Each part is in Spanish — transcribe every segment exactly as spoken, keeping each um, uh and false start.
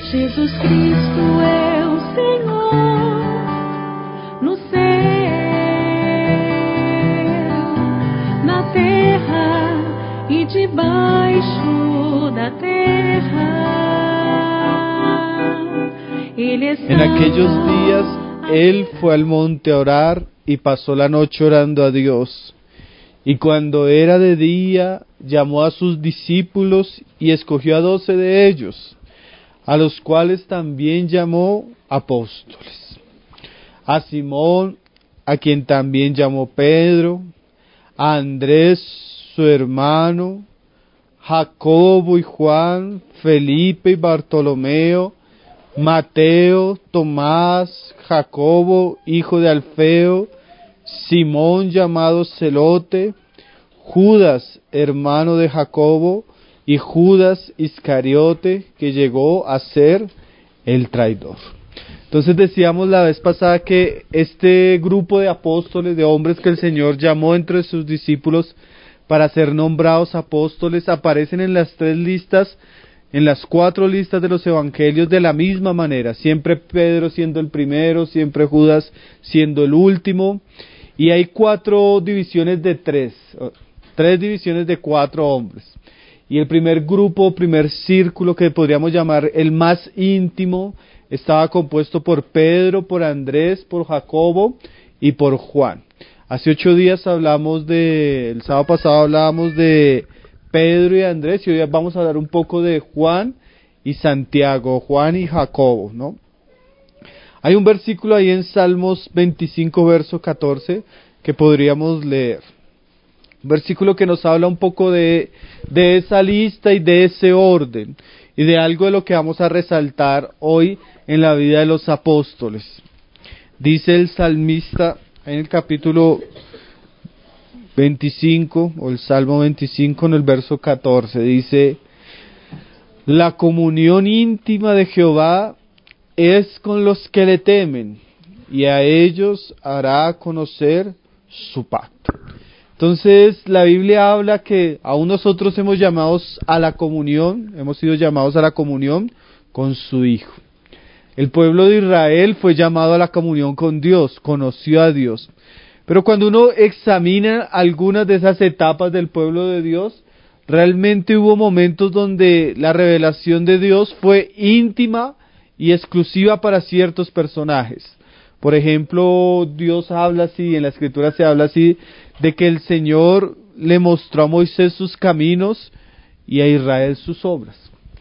Jesus Cristo é o Senhor no céu, na terra e debaixo da terra. Ele é santo. En aquellos días él fue al monte a orar y pasó la noche orando a Dios. Y cuando era de día, llamó a sus discípulos y escogió a doce de ellos, a los cuales también llamó apóstoles. A Simón, a quien también llamó Pedro, a Andrés, su hermano, Jacobo y Juan, Felipe y Bartolomeo, Mateo, Tomás, Jacobo, hijo de Alfeo, Simón llamado Celote, Judas, hermano de Jacobo, y Judas Iscariote, que llegó a ser el traidor. Entonces decíamos la vez pasada que este grupo de apóstoles, de hombres que el Señor llamó entre sus discípulos para ser nombrados apóstoles, aparecen en las tres listas, en las cuatro listas de los evangelios de la misma manera, siempre Pedro siendo el primero, siempre Judas siendo el último, y hay cuatro divisiones de tres, tres divisiones de cuatro hombres. Y el primer grupo, primer círculo que podríamos llamar el más íntimo, estaba compuesto por Pedro, por Andrés, por Jacobo y por Juan. Hace ocho días hablamos de, el sábado pasado hablábamos de Pedro y Andrés, y hoy vamos a hablar un poco de Juan y Santiago, Juan y Jacobo, ¿no? Hay un versículo ahí en Salmos veinticinco, verso catorce, que podríamos leer. Un versículo que nos habla un poco de, de esa lista y de ese orden, y de algo de lo que vamos a resaltar hoy en la vida de los apóstoles. Dice el salmista en el capítulo veinticinco, o el Salmo veinticinco, en el verso catorce, dice: la comunión íntima de Jehová es con los que le temen, y a ellos hará conocer su pacto. Entonces la Biblia habla que aún nosotros hemos llamados a la comunión, hemos sido llamados a la comunión con su Hijo. El pueblo de Israel fue llamado a la comunión con Dios, conoció a Dios. Pero cuando uno examina algunas de esas etapas del pueblo de Dios, realmente hubo momentos donde la revelación de Dios fue íntima y exclusiva para ciertos personajes. Por ejemplo, Dios habla así, en la Escritura se habla así, de que el Señor le mostró a Moisés sus caminos y a Israel sus obras.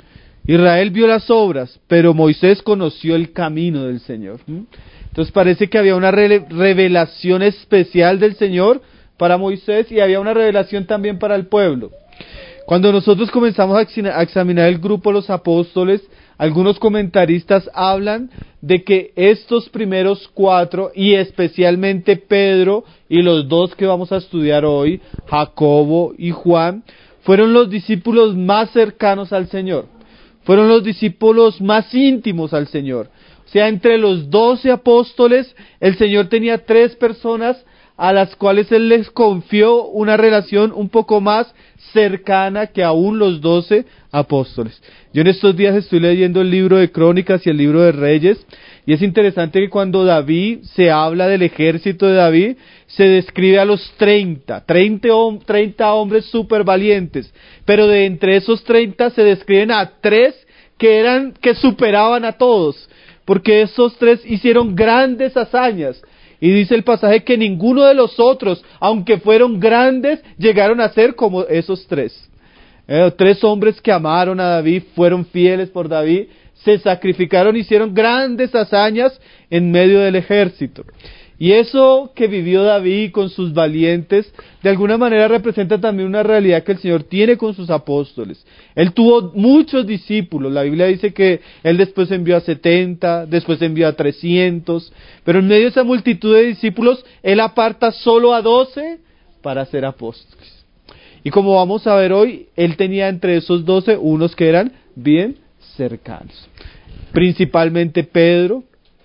Israel vio las obras, pero Moisés conoció el camino del Señor. Entonces parece que había una re- revelación especial del Señor para Moisés y había una revelación también para el pueblo. Cuando nosotros comenzamos a examinar el grupo de los apóstoles, algunos comentaristas hablan de que estos primeros cuatro, y especialmente Pedro y los dos que vamos a estudiar hoy, Jacobo y Juan, fueron los discípulos más cercanos al Señor. Fueron los discípulos más íntimos al Señor. O sea, entre los doce apóstoles, el Señor tenía tres personas a las cuales Él les confió una relación un poco más cercana que aún los doce apóstoles. Yo en estos días estoy leyendo el libro de Crónicas y el libro de Reyes, y es interesante que cuando David, se habla del ejército de David, se describe a los treinta, treinta, treinta hombres súper valientes, pero de entre esos treinta se describen a tres que eran, que superaban a todos, porque esos tres hicieron grandes hazañas. Y dice el pasaje que ninguno de los otros, aunque fueron grandes, llegaron a ser como esos tres. Eh, tres hombres que amaron a David, fueron fieles por David, se sacrificaron, hicieron grandes hazañas en medio del ejército. Y eso que vivió David con sus valientes, de alguna manera representa también una realidad que el Señor tiene con sus apóstoles. Él tuvo muchos discípulos, la Biblia dice que Él después envió a setenta, después envió a trescientos, pero en medio de esa multitud de discípulos, Él aparta solo a doce para ser apóstoles. Y como vamos a ver hoy, Él tenía entre esos doce unos que eran bien cercanos. Principalmente Pedro.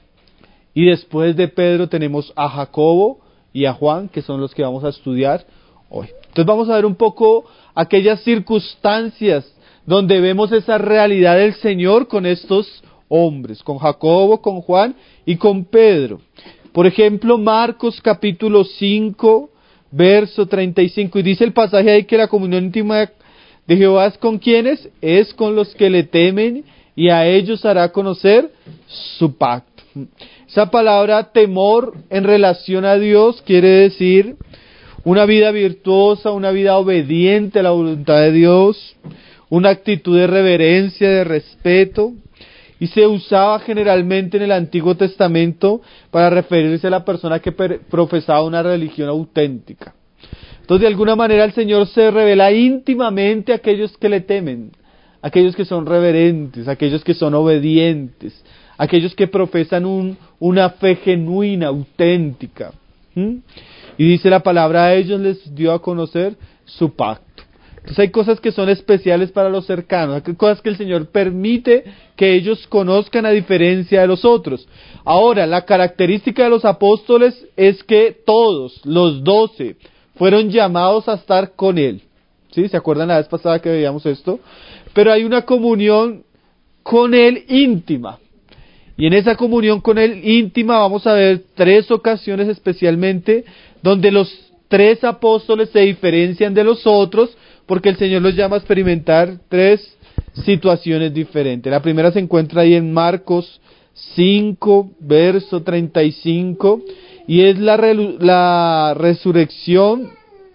Y después de Pedro tenemos a Jacobo y a Juan, que son los que vamos a estudiar hoy. Entonces vamos a ver un poco aquellas circunstancias donde vemos esa realidad del Señor con estos hombres, con Jacobo, con Juan y con Pedro. Por ejemplo, Marcos capítulo cinco, verso treinta y cinco, y dice el pasaje ahí que la comunión íntima de Jehová es con quienes, es con los que le temen, y a ellos hará conocer su pacto. Esa palabra temor en relación a Dios quiere decir una vida virtuosa, una vida obediente a la voluntad de Dios, una actitud de reverencia, de respeto, y se usaba generalmente en el Antiguo Testamento para referirse a la persona que profesaba una religión auténtica. Entonces, de alguna manera el Señor se revela íntimamente a aquellos que le temen, a aquellos que son reverentes, a aquellos que son obedientes, a aquellos que profesan un, una fe genuina, auténtica. ¿Mm? Y dice la palabra, a ellos les dio a conocer su pacto. Entonces hay cosas que son especiales para los cercanos, hay cosas que el Señor permite que ellos conozcan a diferencia de los otros. Ahora, la característica de los apóstoles es que todos, los doce, fueron llamados a estar con Él. ¿Sí? ¿Se acuerdan la vez pasada que veíamos esto? Pero hay una comunión con Él íntima. Y en esa comunión con Él íntima vamos a ver tres ocasiones especialmente donde los tres apóstoles se diferencian de los otros porque el Señor los llama a experimentar tres situaciones diferentes. La primera se encuentra ahí en Marcos cinco, verso treinta y cinco, y es la, re- la resurrección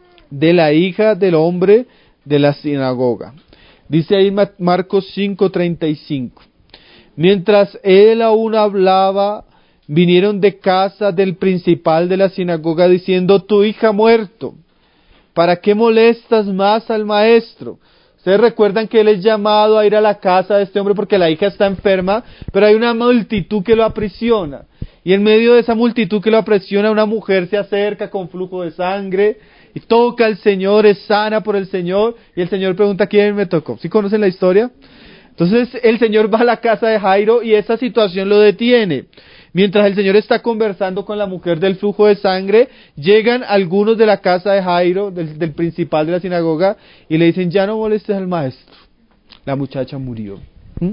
de la hija del hombre de la sinagoga. Dice ahí Marcos cinco, treinta y cinco. Mientras él aún hablaba, vinieron de casa del principal de la sinagoga diciendo, tu hija ha muerto, ¿para qué molestas más al maestro? Ustedes recuerdan que él es llamado a ir a la casa de este hombre porque la hija está enferma, pero hay una multitud que lo aprisiona. Y en medio de esa multitud que lo aprisiona, una mujer se acerca con flujo de sangre y toca al Señor, es sana por el Señor, y el Señor pregunta, ¿quién me tocó? ¿Sí conocen la historia? Entonces el Señor va a la casa de Jairo y esa situación lo detiene. Mientras el Señor está conversando con la mujer del flujo de sangre, llegan algunos de la casa de Jairo, del, del principal de la sinagoga, y le dicen, ya no molestes al maestro, la muchacha murió. ¿Mm?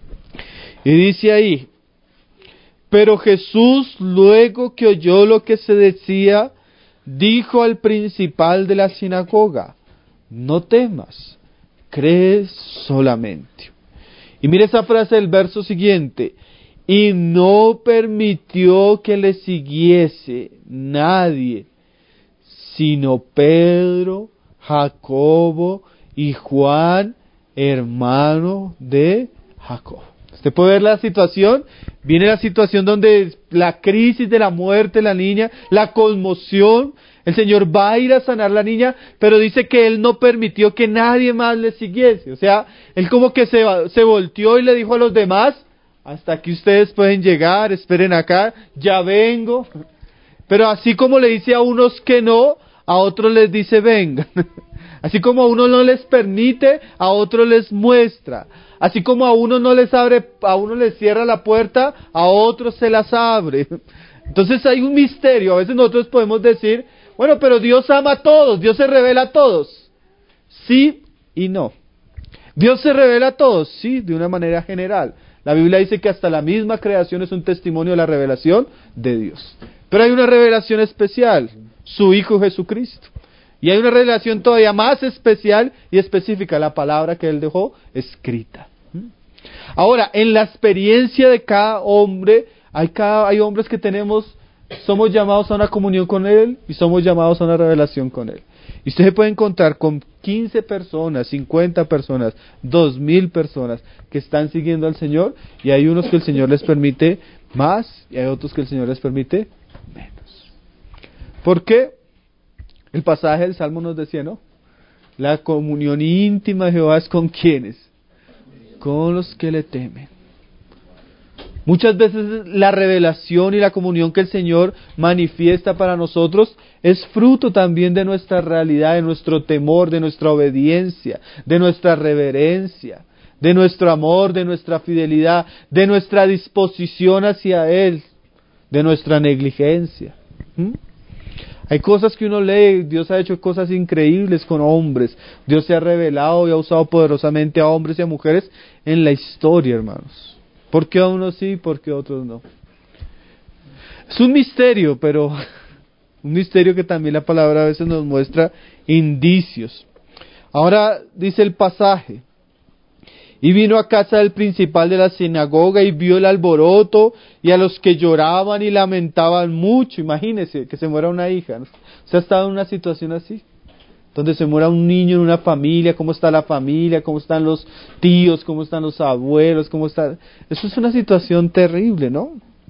Y dice ahí, pero Jesús, luego que oyó lo que se decía, dijo al principal de la sinagoga, no temas, crees solamente. Y mire esa frase del verso siguiente, y no permitió que le siguiese nadie, sino Pedro, Jacobo y Juan, hermano de Jacobo. Usted puede ver la situación, viene la situación donde la crisis de la muerte de la niña, la conmoción, el Señor va a ir a sanar a la niña, pero dice que Él no permitió que nadie más le siguiese. O sea, Él como que se, se volteó y le dijo a los demás, hasta aquí ustedes pueden llegar, esperen acá, ya vengo. Pero así como le dice a unos que no, a otros les dice vengan. Así como a uno no les permite, a otros les muestra. Así como a uno no les abre, a uno les cierra la puerta, a otros se las abre. Entonces hay un misterio. A veces nosotros podemos decir, bueno, pero Dios ama a todos, Dios se revela a todos. Sí y no. Dios se revela a todos, sí, de una manera general. La Biblia dice que hasta la misma creación es un testimonio de la revelación de Dios. Pero hay una revelación especial, su Hijo Jesucristo. Y hay una revelación todavía más especial y específica, la palabra que Él dejó escrita. Ahora, en la experiencia de cada hombre, hay, cada, hay hombres que tenemos, somos llamados a una comunión con Él y somos llamados a una revelación con Él. Y usted se puede encontrar con quince personas, cincuenta personas, dos mil personas que están siguiendo al Señor, y hay unos que el Señor les permite más y hay otros que el Señor les permite menos. ¿Por qué? El pasaje del Salmo nos decía, ¿no? La comunión íntima de Jehová es con quienes, con los que le temen. Muchas veces la revelación y la comunión que el Señor manifiesta para nosotros es fruto también de nuestra realidad, de nuestro temor, de nuestra obediencia, de nuestra reverencia, de nuestro amor, de nuestra fidelidad, de nuestra disposición hacia Él, de nuestra negligencia. ¿Mm? Hay cosas que uno lee, Dios ha hecho cosas increíbles con hombres, Dios se ha revelado y ha usado poderosamente a hombres y a mujeres en la historia, hermanos. ¿Por qué a unos sí y por qué a otros no? Es un misterio, pero un misterio que también la palabra a veces nos muestra indicios. Ahora dice el pasaje: y vino a casa del principal de la sinagoga y vio el alboroto y a los que lloraban y lamentaban mucho. Imagínese que se muera una hija, ¿no? ¿Se ha estado en una situación así? Donde se muera un niño en una familia, ¿cómo está la familia? ¿Cómo están los tíos? ¿Cómo están los abuelos? ¿Cómo está? Eso es una situación terrible, ¿no?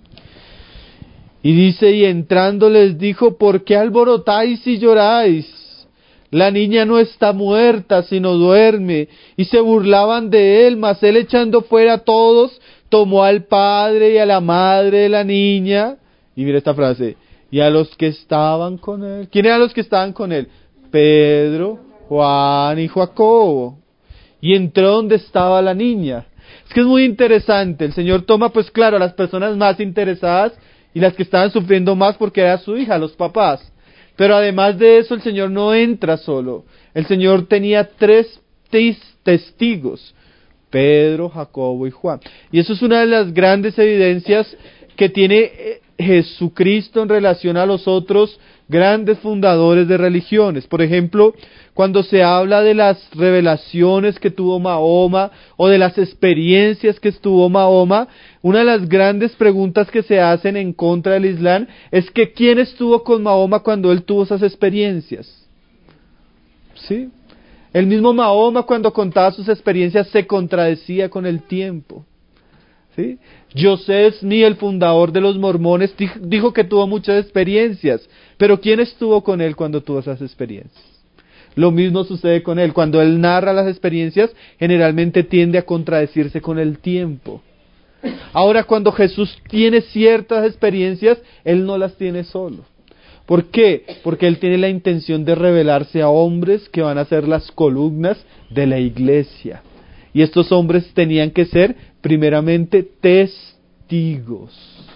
Y dice, y entrando les dijo, ¿por qué alborotáis y lloráis? La niña no está muerta, sino duerme. Y se burlaban de él, mas él, echando fuera a todos, tomó al padre y a la madre de la niña. Y mira esta frase, y a los que estaban con él. ¿Quién eran los que estaban con él? Pedro, Juan y Jacobo. Y entró donde estaba la niña. Es que es muy interesante. El Señor toma, pues claro, a las personas más interesadas y las que estaban sufriendo más porque era su hija, los papás. Pero además de eso, el Señor no entra solo. El Señor tenía tres testigos: Pedro, Jacobo y Juan. Y eso es una de las grandes evidencias que tiene Jesucristo en relación a los otros grandes fundadores de religiones. Por ejemplo, cuando se habla de las revelaciones que tuvo Mahoma o de las experiencias que tuvo Mahoma, una de las grandes preguntas que se hacen en contra del Islam es que ¿quién estuvo con Mahoma cuando él tuvo esas experiencias? ¿Sí? El mismo Mahoma, cuando contaba sus experiencias, se contradecía con el tiempo. ¿Sí? Joseph Smith, el fundador de los mormones, dijo que tuvo muchas experiencias, pero ¿quién estuvo con él cuando tuvo esas experiencias? Lo mismo sucede con él. Cuando él narra las experiencias, generalmente tiende a contradecirse con el tiempo. Ahora, cuando Jesús tiene ciertas experiencias, él no las tiene solo. ¿Por qué? Porque él tiene la intención de revelarse a hombres que van a ser las columnas de la iglesia. Y estos hombres tenían que ser, primeramente, testigos.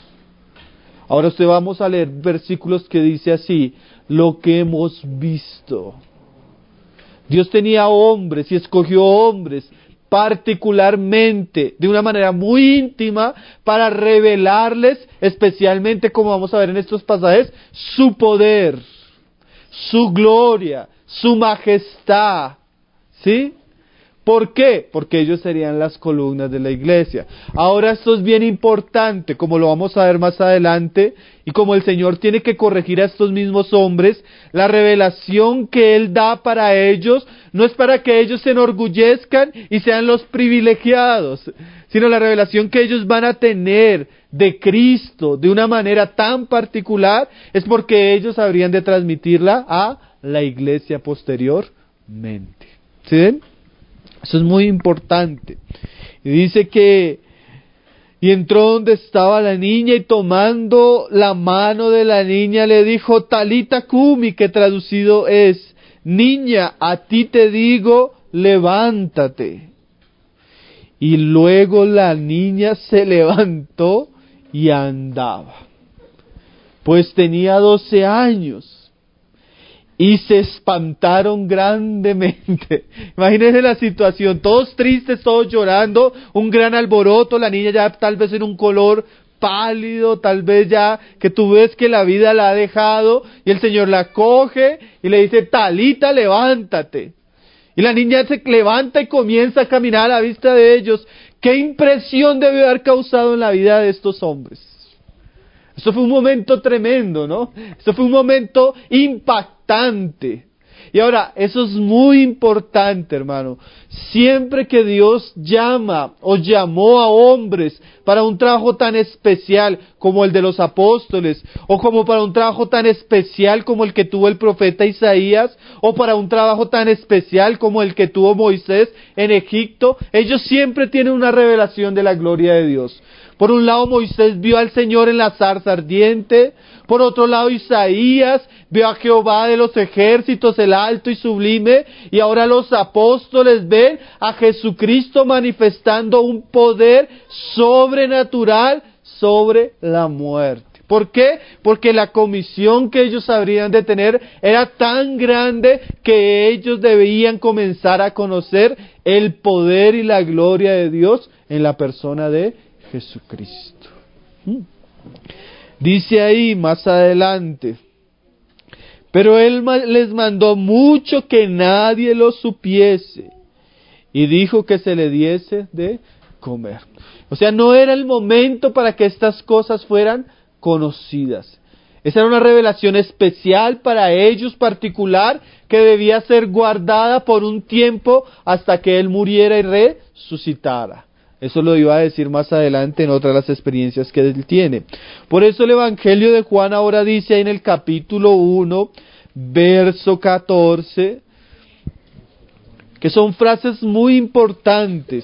Ahora usted vamos a leer versículos que dice así: lo que hemos visto. Dios tenía hombres y escogió hombres particularmente, de una manera muy íntima, para revelarles, especialmente, como vamos a ver en estos pasajes, su poder, su gloria, su majestad. ¿Sí? ¿Por qué? Porque ellos serían las columnas de la iglesia. Ahora esto es bien importante, como lo vamos a ver más adelante, y como el Señor tiene que corregir a estos mismos hombres, la revelación que Él da para ellos no es para que ellos se enorgullezcan y sean los privilegiados, sino la revelación que ellos van a tener de Cristo de una manera tan particular es porque ellos habrían de transmitirla a la iglesia posteriormente. ¿Sí ven? Eso es muy importante. Y dice que, y entró donde estaba la niña y tomando la mano de la niña le dijo, Talita Kumi, que traducido es, niña, a ti te digo, levántate. Y luego la niña se levantó y andaba, pues tenía doce años. Y se espantaron grandemente. Imagínense la situación, todos tristes, todos llorando, un gran alboroto, la niña ya tal vez en un color pálido, tal vez ya que tú ves que la vida la ha dejado, y el Señor la coge y le dice, Talita, levántate. Y la niña se levanta y comienza a caminar a la vista de ellos. ¿Qué impresión debe haber causado en la vida de estos hombres? Esto fue un momento tremendo, ¿no? Esto fue un momento impactante. Y ahora, eso es muy importante, hermano. Siempre que Dios llama o llamó a hombres para un trabajo tan especial como el de los apóstoles, o como para un trabajo tan especial como el que tuvo el profeta Isaías, o para un trabajo tan especial como el que tuvo Moisés en Egipto, ellos siempre tienen una revelación de la gloria de Dios. Por un lado, Moisés vio al Señor en la zarza ardiente. Por otro lado, Isaías vio a Jehová de los ejércitos, el alto y sublime. Y ahora los apóstoles ven a Jesucristo manifestando un poder sobrenatural sobre la muerte. ¿Por qué? Porque la comisión que ellos habrían de tener era tan grande que ellos debían comenzar a conocer el poder y la gloria de Dios en la persona de Jesucristo. ¿Mm? Dice ahí más adelante, pero él les mandó mucho que nadie lo supiese y dijo que se le diese de comer. O sea, no era el momento para que estas cosas fueran conocidas. Esa era una revelación especial para ellos, particular, que debía ser guardada por un tiempo hasta que él muriera y resucitara. Eso lo iba a decir más adelante en otras de las experiencias que él tiene. Por eso el Evangelio de Juan ahora dice ahí en el capítulo uno, verso catorce, que son frases muy importantes.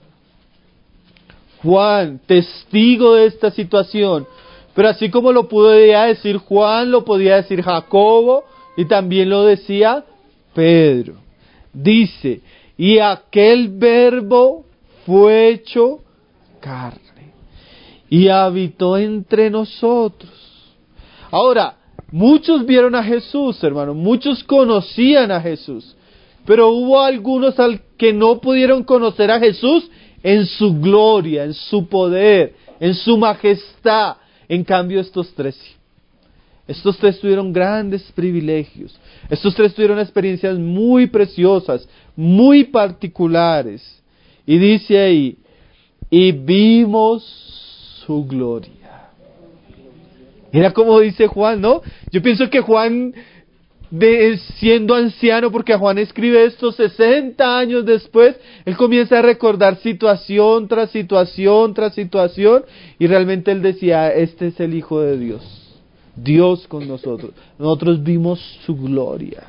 Juan, testigo de esta situación, pero así como lo podía decir Juan, lo podía decir Jacobo y también lo decía Pedro. Dice, y aquel verbo fue hecho carne y habitó entre nosotros. Ahora, muchos vieron a Jesús, hermano, muchos conocían a Jesús, pero hubo algunos al que no pudieron conocer a Jesús en su gloria, en su poder, en su majestad. En cambio estos tres sí. Estos tres tuvieron grandes privilegios. Estos tres tuvieron experiencias muy preciosas, muy particulares. Y dice ahí, y vimos su gloria. Era como dice Juan, ¿no? Yo pienso que Juan, de, siendo anciano, porque Juan escribe esto sesenta años después, él comienza a recordar situación tras situación tras situación, y realmente él decía, este es el Hijo de Dios, Dios con nosotros. Nosotros vimos su gloria.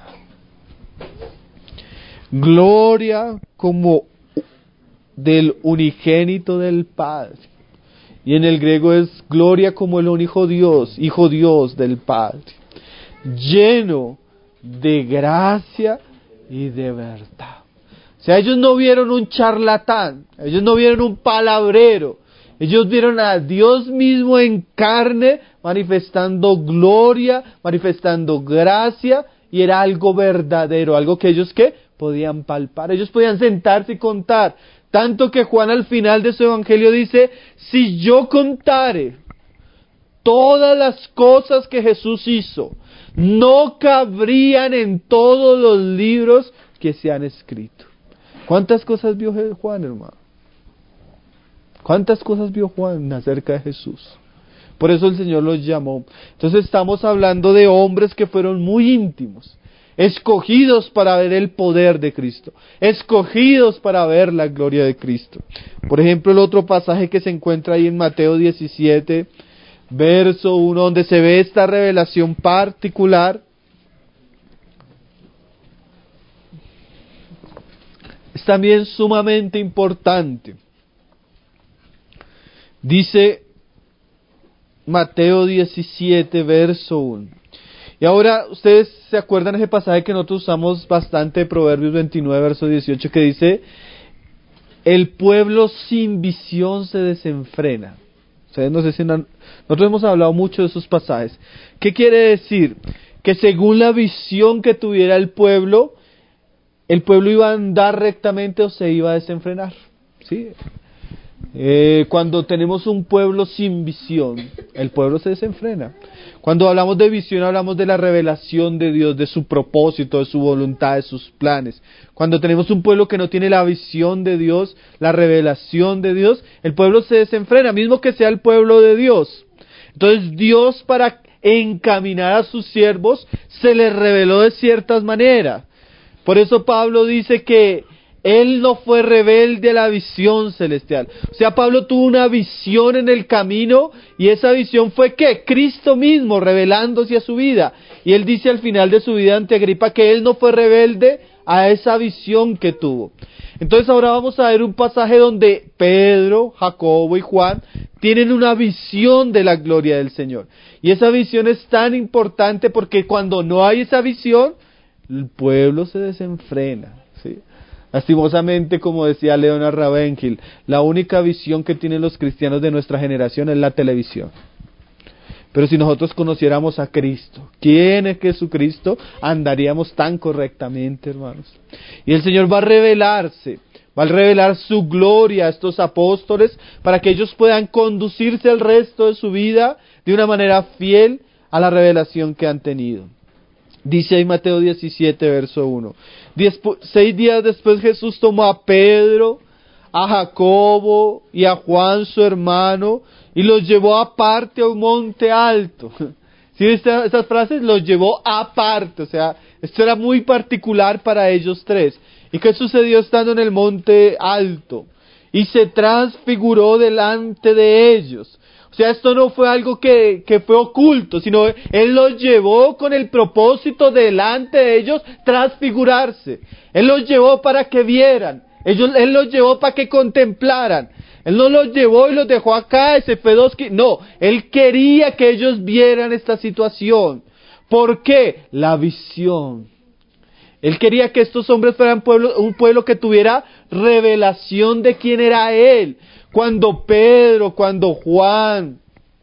Gloria como del unigénito del Padre. Y en el griego es gloria como el único Dios, Hijo Dios del Padre. Lleno de gracia y de verdad. O sea, ellos no vieron un charlatán, ellos no vieron un palabrero, ellos vieron a Dios mismo en carne, manifestando gloria, manifestando gracia, y era algo verdadero, algo que ellos ¿qué? Podían palpar, ellos podían sentarse y contar, tanto que Juan al final de su evangelio dice, si yo contare todas las cosas que Jesús hizo, no cabrían en todos los libros que se han escrito. ¿Cuántas cosas vio Juan, hermano? ¿Cuántas cosas vio Juan acerca de Jesús? Por eso el Señor los llamó. Entonces estamos hablando de hombres que fueron muy íntimos, escogidos para ver el poder de Cristo, escogidos para ver la gloria de Cristo. Por ejemplo, el otro pasaje que se encuentra ahí en Mateo diecisiete, verso uno, donde se ve esta revelación particular, es también sumamente importante. Dice Mateo diecisiete, verso uno. Y ahora, ustedes se acuerdan de ese pasaje que nosotros usamos bastante de Proverbios veintinueve, verso dieciocho, que dice, el pueblo sin visión se desenfrena. Ustedes no sé si no, nosotros hemos hablado mucho de esos pasajes. ¿Qué quiere decir? Que según la visión que tuviera el pueblo, el pueblo iba a andar rectamente o se iba a desenfrenar. ¿Sí? Eh, cuando tenemos un pueblo sin visión, el pueblo se desenfrena. Cuando hablamos de visión, hablamos de la revelación de Dios, de su propósito, de su voluntad, de sus planes. Cuando tenemos un pueblo que no tiene la visión de Dios, la revelación de Dios, el pueblo se desenfrena, mismo que sea el pueblo de Dios. Entonces Dios, para encaminar a sus siervos, se les reveló de ciertas maneras. Por eso Pablo dice que él no fue rebelde a la visión celestial. O sea, Pablo tuvo una visión en el camino, y esa visión fue ¿qué? Cristo mismo revelándose a su vida. Y él dice al final de su vida ante Agripa que él no fue rebelde a esa visión que tuvo. Entonces ahora vamos a ver un pasaje donde Pedro, Jacobo y Juan tienen una visión de la gloria del Señor. Y esa visión es tan importante porque cuando no hay esa visión, el pueblo se desenfrena, ¿sí? Lastimosamente, como decía Leonard Ravenhill, la única visión que tienen los cristianos de nuestra generación es la televisión. Pero si nosotros conociéramos a Cristo, ¿quién es Jesucristo? Andaríamos tan correctamente, hermanos. Y el Señor va a revelarse va a revelar su gloria a estos apóstoles para que ellos puedan conducirse el resto de su vida de una manera fiel a la revelación que han tenido. Dice ahí Mateo diecisiete, verso uno. Diez, seis días después Jesús tomó a Pedro, a Jacobo y a Juan su hermano y los llevó aparte a un monte alto. ¿Sí viste esas frases? Los llevó aparte, o sea, esto era muy particular para ellos tres. ¿Y qué sucedió estando en el monte alto? Y se transfiguró delante de ellos. O sea, esto no fue algo que, que fue oculto, sino Él los llevó con el propósito delante de ellos transfigurarse. Él los llevó para que vieran. Ellos, Él los llevó para que contemplaran. Él no los llevó y los dejó acá, ese fue dos que... No, Él quería que ellos vieran esta situación. ¿Por qué? La visión. Él quería que estos hombres fueran pueblo, un pueblo que tuviera revelación de quién era Él. Cuando Pedro, cuando Juan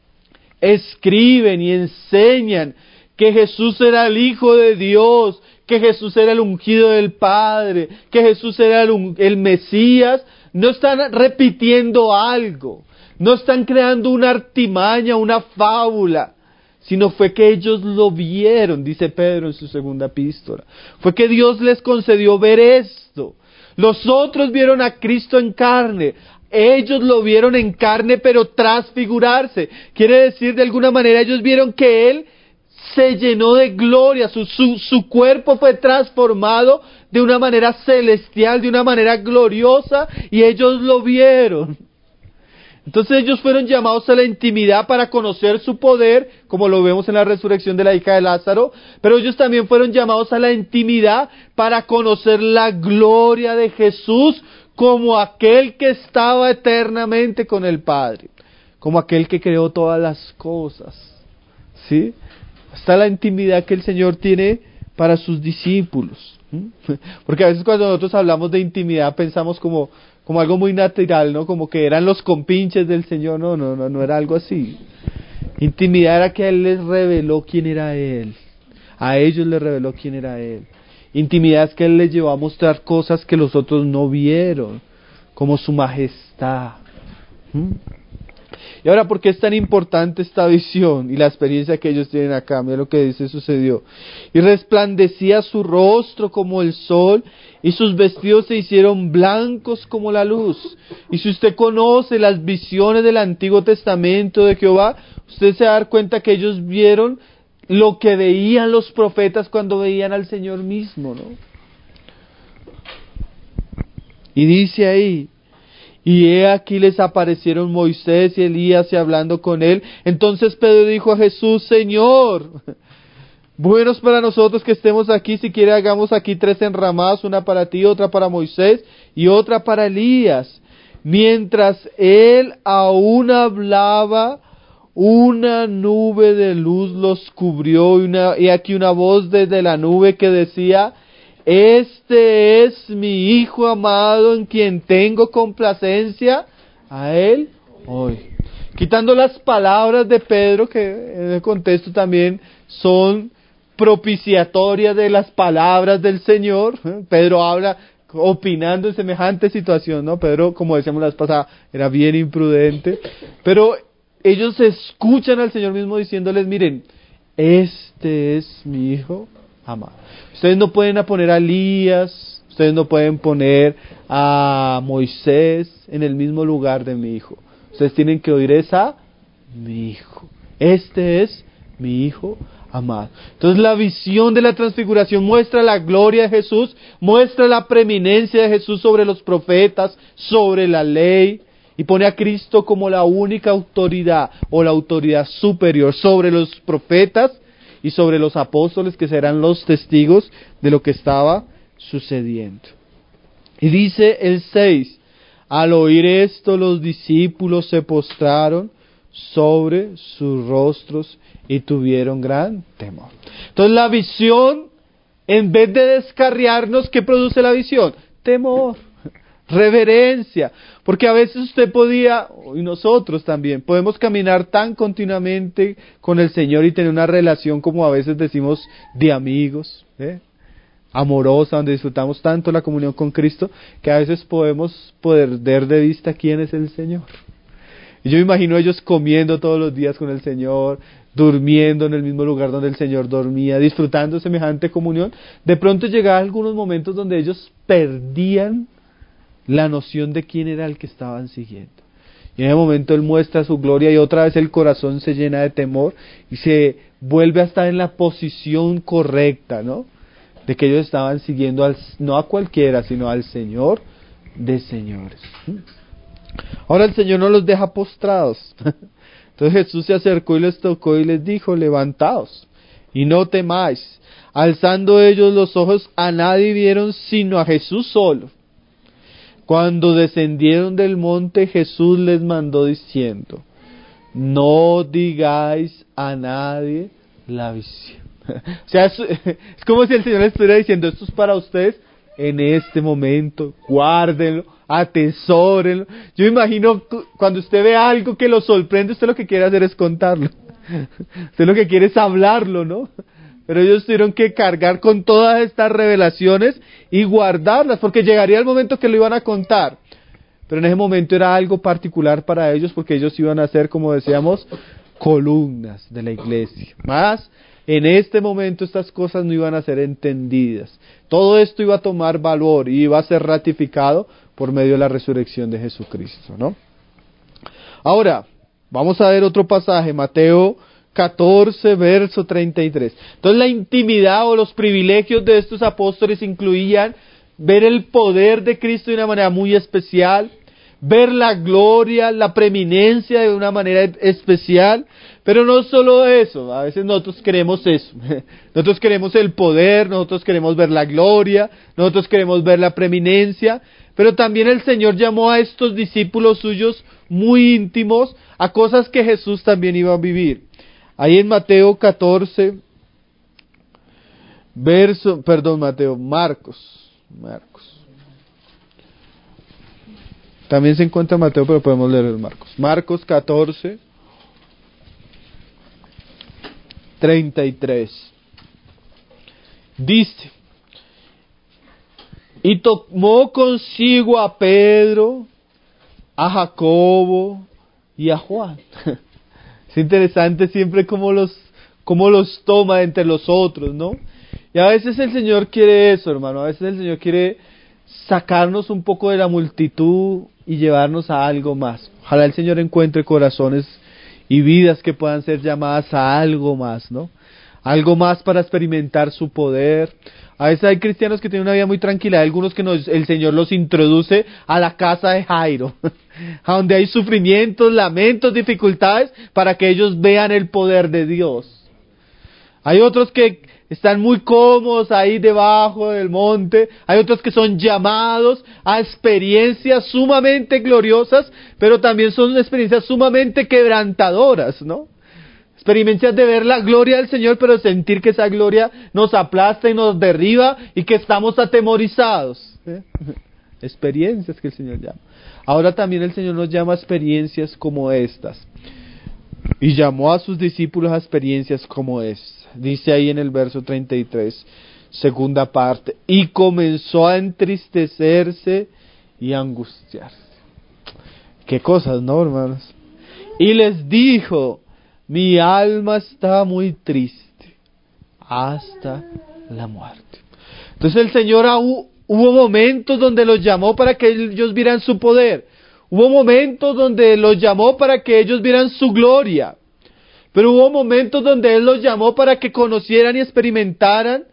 escriben y enseñan que Jesús era el Hijo de Dios, que Jesús era el ungido del Padre, que Jesús era el, el Mesías, no están repitiendo algo, no están creando una artimaña, una fábula, sino fue que ellos lo vieron, dice Pedro en su segunda epístola. Fue que Dios les concedió ver esto. Los otros vieron a Cristo en carne. Ellos lo vieron en carne, pero transfigurarse. Quiere decir, de alguna manera, ellos vieron que Él se llenó de gloria. Su, su, su cuerpo fue transformado de una manera celestial, de una manera gloriosa, y ellos lo vieron. Entonces ellos fueron llamados a la intimidad para conocer su poder, como lo vemos en la resurrección de la hija de Lázaro, pero ellos también fueron llamados a la intimidad para conocer la gloria de Jesús como aquel que estaba eternamente con el Padre, como aquel que creó todas las cosas, ¿sí? Está la intimidad que el Señor tiene para sus discípulos, ¿sí? Porque a veces cuando nosotros hablamos de intimidad pensamos como, como algo muy natural, ¿no? Como que eran los compinches del Señor. No, no, no, no era algo así. Intimidad era que Él les reveló quién era Él, a ellos les reveló quién era Él. Intimidad es que Él les llevó a mostrar cosas que los otros no vieron, como su majestad. ¿Mm? Y ahora, ¿por qué es tan importante esta visión y la experiencia que ellos tienen acá? Mira lo que dice, sucedió. Y resplandecía su rostro como el sol, y sus vestidos se hicieron blancos como la luz. Y si usted conoce las visiones del Antiguo Testamento de Jehová, usted se va a dar cuenta que ellos vieron lo que veían los profetas cuando veían al Señor mismo, ¿no? Y dice ahí, y he aquí les aparecieron Moisés y Elías y hablando con él. Entonces Pedro dijo a Jesús, Señor, bueno es para nosotros que estemos aquí, si quiere hagamos aquí tres enramadas, una para ti, otra para Moisés y otra para Elías. Mientras él aún hablaba, una nube de luz los cubrió y, una, y aquí una voz desde la nube que decía, este es mi Hijo amado en quien tengo complacencia, a él hoy. Quitando las palabras de Pedro, que en el contexto también son propiciatorias de las palabras del Señor. Pedro habla opinando en semejante situación, ¿no? Pedro, como decíamos la vez pasada, era bien imprudente, pero ellos escuchan al Señor mismo diciéndoles, miren, este es mi Hijo amado. Ustedes no pueden poner a Elías, ustedes no pueden poner a Moisés en el mismo lugar de mi Hijo. Ustedes tienen que oír esa, mi Hijo. Este es mi Hijo amado. Entonces la visión de la transfiguración muestra la gloria de Jesús, muestra la preeminencia de Jesús sobre los profetas, sobre la ley, y pone a Cristo como la única autoridad o la autoridad superior sobre los profetas y sobre los apóstoles que serán los testigos de lo que estaba sucediendo. Y dice el seis, al oír esto los discípulos se postraron sobre sus rostros y tuvieron gran temor. Entonces la visión, en vez de descarriarnos, ¿qué produce la visión? Temor, reverencia, porque a veces usted podía, y nosotros también, podemos caminar tan continuamente con el Señor y tener una relación como a veces decimos de amigos, ¿eh? amorosa, donde disfrutamos tanto la comunión con Cristo, que a veces podemos perder de vista quién es el Señor. Y yo me imagino ellos comiendo todos los días con el Señor, durmiendo en el mismo lugar donde el Señor dormía, disfrutando semejante comunión. De pronto llegaban algunos momentos donde ellos perdían la noción de quién era el que estaban siguiendo. Y en ese momento Él muestra su gloria y otra vez el corazón se llena de temor y se vuelve a estar en la posición correcta, ¿no? De que ellos estaban siguiendo al, no a cualquiera, sino al Señor de señores. Ahora el Señor no los deja postrados. Entonces Jesús se acercó y les tocó y les dijo: levantaos y no temáis. Alzando ellos los ojos, a nadie vieron sino a Jesús solo. Cuando descendieron del monte, Jesús les mandó diciendo: no digáis a nadie la visión. O sea, es, es como si el Señor les estuviera diciendo: esto es para ustedes en este momento, guárdenlo, atesórenlo. Yo imagino cuando usted ve algo que lo sorprende, usted lo que quiere hacer es contarlo. Usted lo que quiere es hablarlo, ¿no? Pero ellos tuvieron que cargar con todas estas revelaciones y guardarlas, porque llegaría el momento que lo iban a contar. Pero en ese momento era algo particular para ellos, porque ellos iban a ser, como decíamos, columnas de la iglesia. Más, en este momento estas cosas no iban a ser entendidas. Todo esto iba a tomar valor y iba a ser ratificado por medio de la resurrección de Jesucristo, ¿no? Ahora, vamos a ver otro pasaje, Mateo catorce, verso treinta y tres. Entonces la intimidad o los privilegios de estos apóstoles incluían ver el poder de Cristo de una manera muy especial, ver la gloria, la preeminencia de una manera especial, pero no solo eso. A veces nosotros queremos eso, nosotros queremos el poder, nosotros queremos ver la gloria, nosotros queremos ver la preeminencia, pero también el Señor llamó a estos discípulos suyos muy íntimos a cosas que Jesús también iba a vivir. Ahí en Mateo catorce, verso, perdón, Mateo, Marcos, Marcos. También se encuentra Mateo, pero podemos leer el Marcos. Marcos catorce, treinta y tres. Dice: y tomó consigo a Pedro, a Jacobo y a Juan. Es interesante siempre cómo los, cómo los toma entre los otros, ¿no? Y a veces el Señor quiere eso, hermano. A veces el Señor quiere sacarnos un poco de la multitud y llevarnos a algo más. Ojalá el Señor encuentre corazones y vidas que puedan ser llamadas a algo más, ¿no? Algo más para experimentar su poder. A veces hay cristianos que tienen una vida muy tranquila, hay algunos que nos, el Señor los introduce a la casa de Jairo, a donde hay sufrimientos, lamentos, dificultades, para que ellos vean el poder de Dios. Hay otros que están muy cómodos ahí debajo del monte, hay otros que son llamados a experiencias sumamente gloriosas, pero también son experiencias sumamente quebrantadoras, ¿no? Experiencias de ver la gloria del Señor, pero sentir que esa gloria nos aplasta y nos derriba y que estamos atemorizados. ¿eh? Experiencias que el Señor llama. Ahora también el Señor nos llama a experiencias como estas. Y llamó a sus discípulos a experiencias como estas. Dice ahí en el verso treinta y tres, segunda parte. Y comenzó a entristecerse y a angustiarse. Qué cosas, ¿no, hermanos? Y les dijo: mi alma está muy triste hasta la muerte. Entonces el Señor aún, hubo momentos donde los llamó para que ellos vieran su poder. Hubo momentos donde los llamó para que ellos vieran su gloria. Pero hubo momentos donde Él los llamó para que conocieran y experimentaran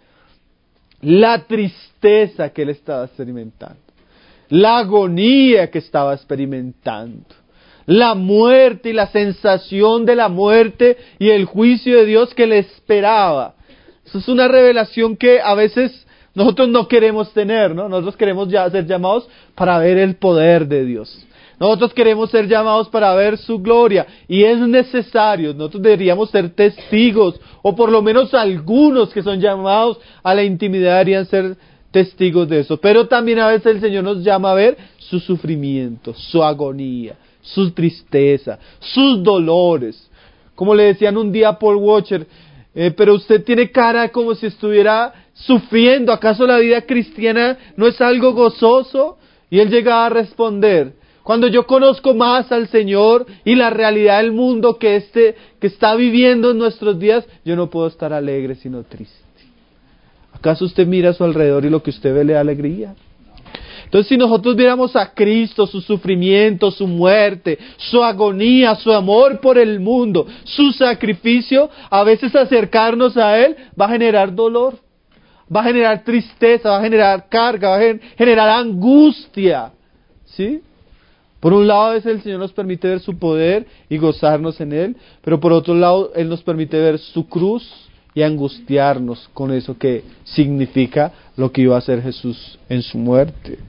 la tristeza que Él estaba experimentando. La agonía que estaba experimentando. La muerte y la sensación de la muerte y el juicio de Dios que le esperaba. Eso es una revelación que a veces nosotros no queremos tener, ¿no? Nosotros queremos ya ser llamados para ver el poder de Dios. Nosotros queremos ser llamados para ver su gloria. Y es necesario, nosotros deberíamos ser testigos, o por lo menos algunos que son llamados a la intimidad deberían ser testigos de eso. Pero también a veces el Señor nos llama a ver su sufrimiento, su agonía, su tristeza, sus dolores. Como le decían un día a Paul Washer, eh, pero usted tiene cara como si estuviera sufriendo. ¿Acaso la vida cristiana no es algo gozoso? Y él llegaba a responder: cuando yo conozco más al Señor y la realidad del mundo que este que está viviendo en nuestros días, yo no puedo estar alegre sino triste. ¿Acaso usted mira a su alrededor y lo que usted ve le da alegría? Entonces, si nosotros viéramos a Cristo, su sufrimiento, su muerte, su agonía, su amor por el mundo, su sacrificio, a veces acercarnos a Él va a generar dolor, va a generar tristeza, va a generar carga, va a generar angustia, ¿sí? Por un lado, a veces el Señor nos permite ver su poder y gozarnos en Él, pero por otro lado, Él nos permite ver su cruz y angustiarnos con eso que significa lo que iba a hacer Jesús en su muerte.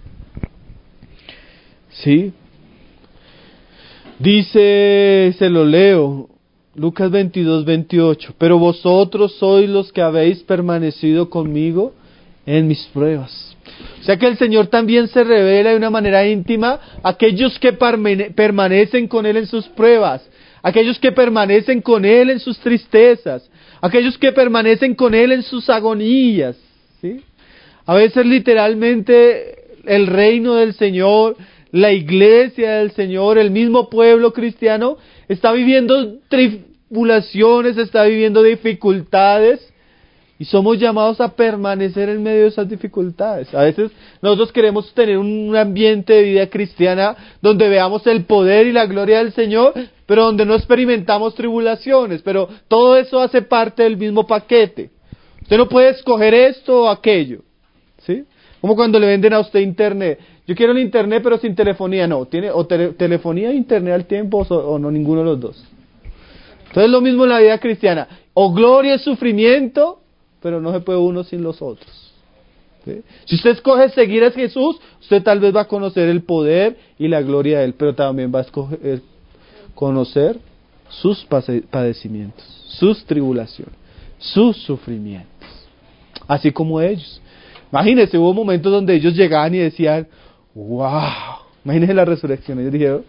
¿Sí? Dice, se lo leo, Lucas veintidós, veintiocho, pero vosotros sois los que habéis permanecido conmigo en mis pruebas. O sea que el Señor también se revela de una manera íntima a aquellos que permanecen con Él en sus pruebas, aquellos que permanecen con Él en sus tristezas, aquellos que permanecen con Él en sus agonías, ¿sí? A veces literalmente el reino del Señor, la iglesia del Señor, el mismo pueblo cristiano está viviendo tribulaciones, está viviendo dificultades, y somos llamados a permanecer en medio de esas dificultades. A veces nosotros queremos tener un ambiente de vida cristiana donde veamos el poder y la gloria del Señor, pero donde no experimentamos tribulaciones, pero todo eso hace parte del mismo paquete. Usted no puede escoger esto o aquello, ¿sí? Como cuando le venden a usted internet. Yo quiero el internet pero sin telefonía. No, tiene o tele, telefonía e internet al tiempo o, o no, ninguno de los dos. Entonces lo mismo en la vida cristiana. O gloria y sufrimiento, pero no se puede uno sin los otros, ¿sí? Si usted escoge seguir a Jesús, usted tal vez va a conocer el poder y la gloria de Él, pero también va a escoger, conocer sus padecimientos, sus tribulaciones, sus sufrimientos, así como ellos. Imagínense, hubo momentos donde ellos llegaban y decían, wow, imagínense la resurrección, ellos dijeron,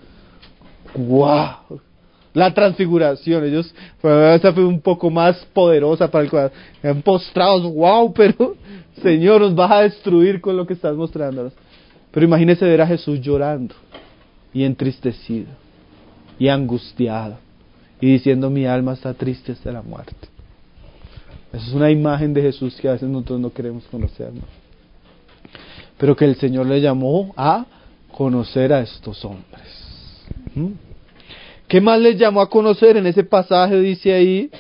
wow. La transfiguración, ellos, esa fue un poco más poderosa para el cual, eran postrados, wow, pero Señor, nos vas a destruir con lo que estás mostrándonos. Pero imagínese ver a Jesús llorando, y entristecido, y angustiado, y diciendo, mi alma está triste hasta la muerte. Esa es una imagen de Jesús que a veces nosotros no queremos conocer, ¿no? Pero que el Señor le llamó a conocer a estos hombres. ¿Mm? ¿Qué más les llamó a conocer? En ese pasaje dice ahí,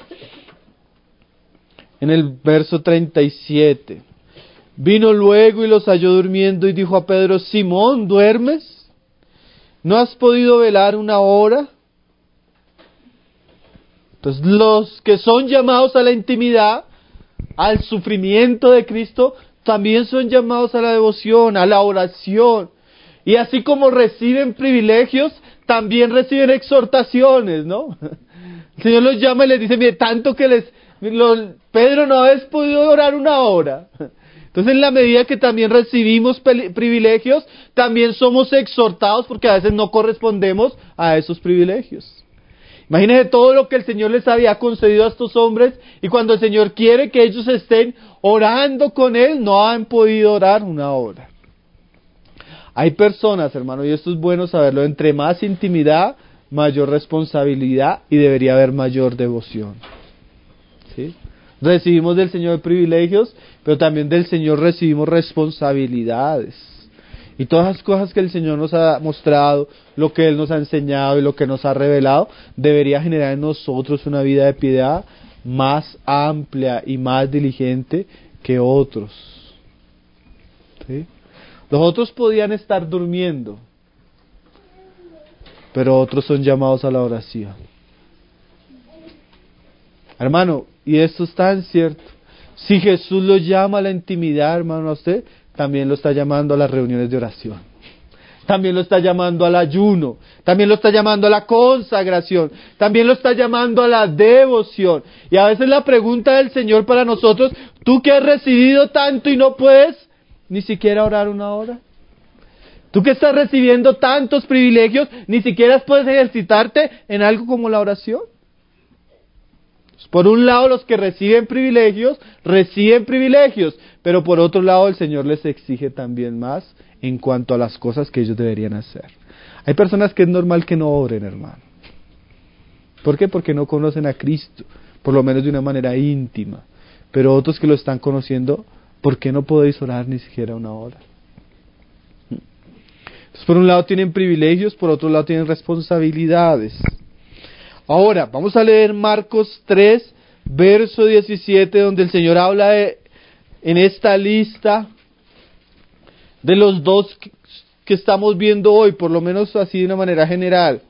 en el verso treinta y siete, vino luego y los halló durmiendo y dijo a Pedro, Simón, ¿duermes? ¿No has podido velar una hora? Entonces los que son llamados a la intimidad, al sufrimiento de Cristo, también son llamados a la devoción, a la oración. Y así como reciben privilegios, también reciben exhortaciones, ¿no? El Señor los llama y les dice, mire, tanto que les... Los, Pedro, no habéis podido orar una hora. Entonces, en la medida que también recibimos privilegios, también somos exhortados porque a veces no correspondemos a esos privilegios. Imagínense todo lo que el Señor les había concedido a estos hombres, y cuando el Señor quiere que ellos estén orando con Él, no han podido orar una hora. Hay personas, hermano, y esto es bueno saberlo, entre más intimidad, mayor responsabilidad y debería haber mayor devoción, ¿sí? Recibimos del Señor privilegios, pero también del Señor recibimos responsabilidades. Y todas las cosas que el Señor nos ha mostrado, lo que Él nos ha enseñado y lo que nos ha revelado, debería generar en nosotros una vida de piedad más amplia y más diligente que otros, ¿sí? Los otros podían estar durmiendo, pero otros son llamados a la oración. Hermano, y esto es tan cierto. Si Jesús lo llama a la intimidad, hermano, a usted, también lo está llamando a las reuniones de oración. También lo está llamando al ayuno. También lo está llamando a la consagración. También lo está llamando a la devoción. Y a veces la pregunta del Señor para nosotros, tú que has recibido tanto y no puedes ni siquiera orar una hora. Tú que estás recibiendo tantos privilegios, ni siquiera puedes ejercitarte en algo como la oración. Por un lado, los que reciben privilegios, reciben privilegios, pero por otro lado, el Señor les exige también más en cuanto a las cosas que ellos deberían hacer. Hay personas que es normal que no oren, hermano. ¿Por qué? Porque no conocen a Cristo, por lo menos de una manera íntima. Pero otros que lo están conociendo, ¿por qué no podéis orar ni siquiera una hora? Entonces, por un lado tienen privilegios, por otro lado tienen responsabilidades. Ahora, vamos a leer Marcos tres, verso diecisiete, donde el Señor habla de, en esta lista de los dos que, que estamos viendo hoy, por lo menos así de una manera general,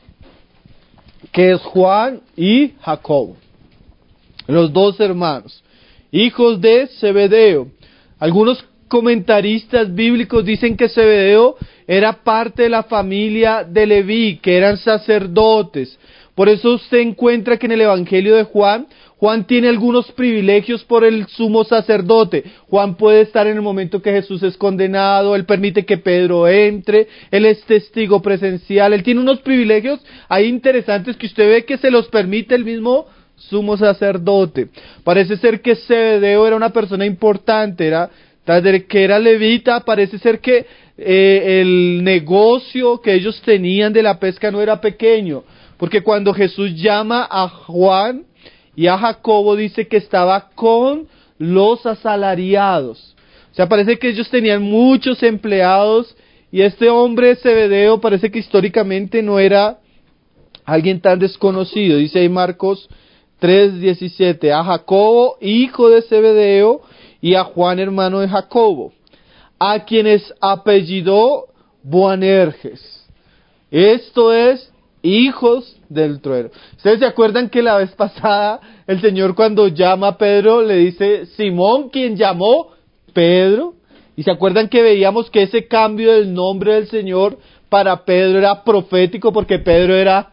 que es Juan y Jacobo, los dos hermanos, hijos de Zebedeo. Algunos comentaristas bíblicos dicen que Zebedeo era parte de la familia de Leví, que eran sacerdotes. Por eso usted encuentra que en el Evangelio de Juan, Juan tiene algunos privilegios por el sumo sacerdote. Juan puede estar en el momento que Jesús es condenado, él permite que Pedro entre, él es testigo presencial, él tiene unos privilegios ahí interesantes que usted ve que se los permite el mismo sumo sacerdote. Parece ser que Zebedeo era una persona importante, era, desde que era levita, parece ser que eh, el negocio que ellos tenían de la pesca no era pequeño. Porque cuando Jesús llama a Juan y a Jacobo, dice que estaba con los asalariados. O sea, parece que ellos tenían muchos empleados y este hombre Zebedeo parece que históricamente no era alguien tan desconocido. Dice ahí Marcos tres diecisiete, a Jacobo, hijo de Zebedeo, y a Juan, hermano de Jacobo, a quienes apellidó Boanerges. Esto es hijos del trueno. ¿Ustedes se acuerdan que la vez pasada el Señor cuando llama a Pedro le dice Simón, quien llamó Pedro? Y se acuerdan que veíamos que ese cambio del nombre del Señor para Pedro era profético porque Pedro era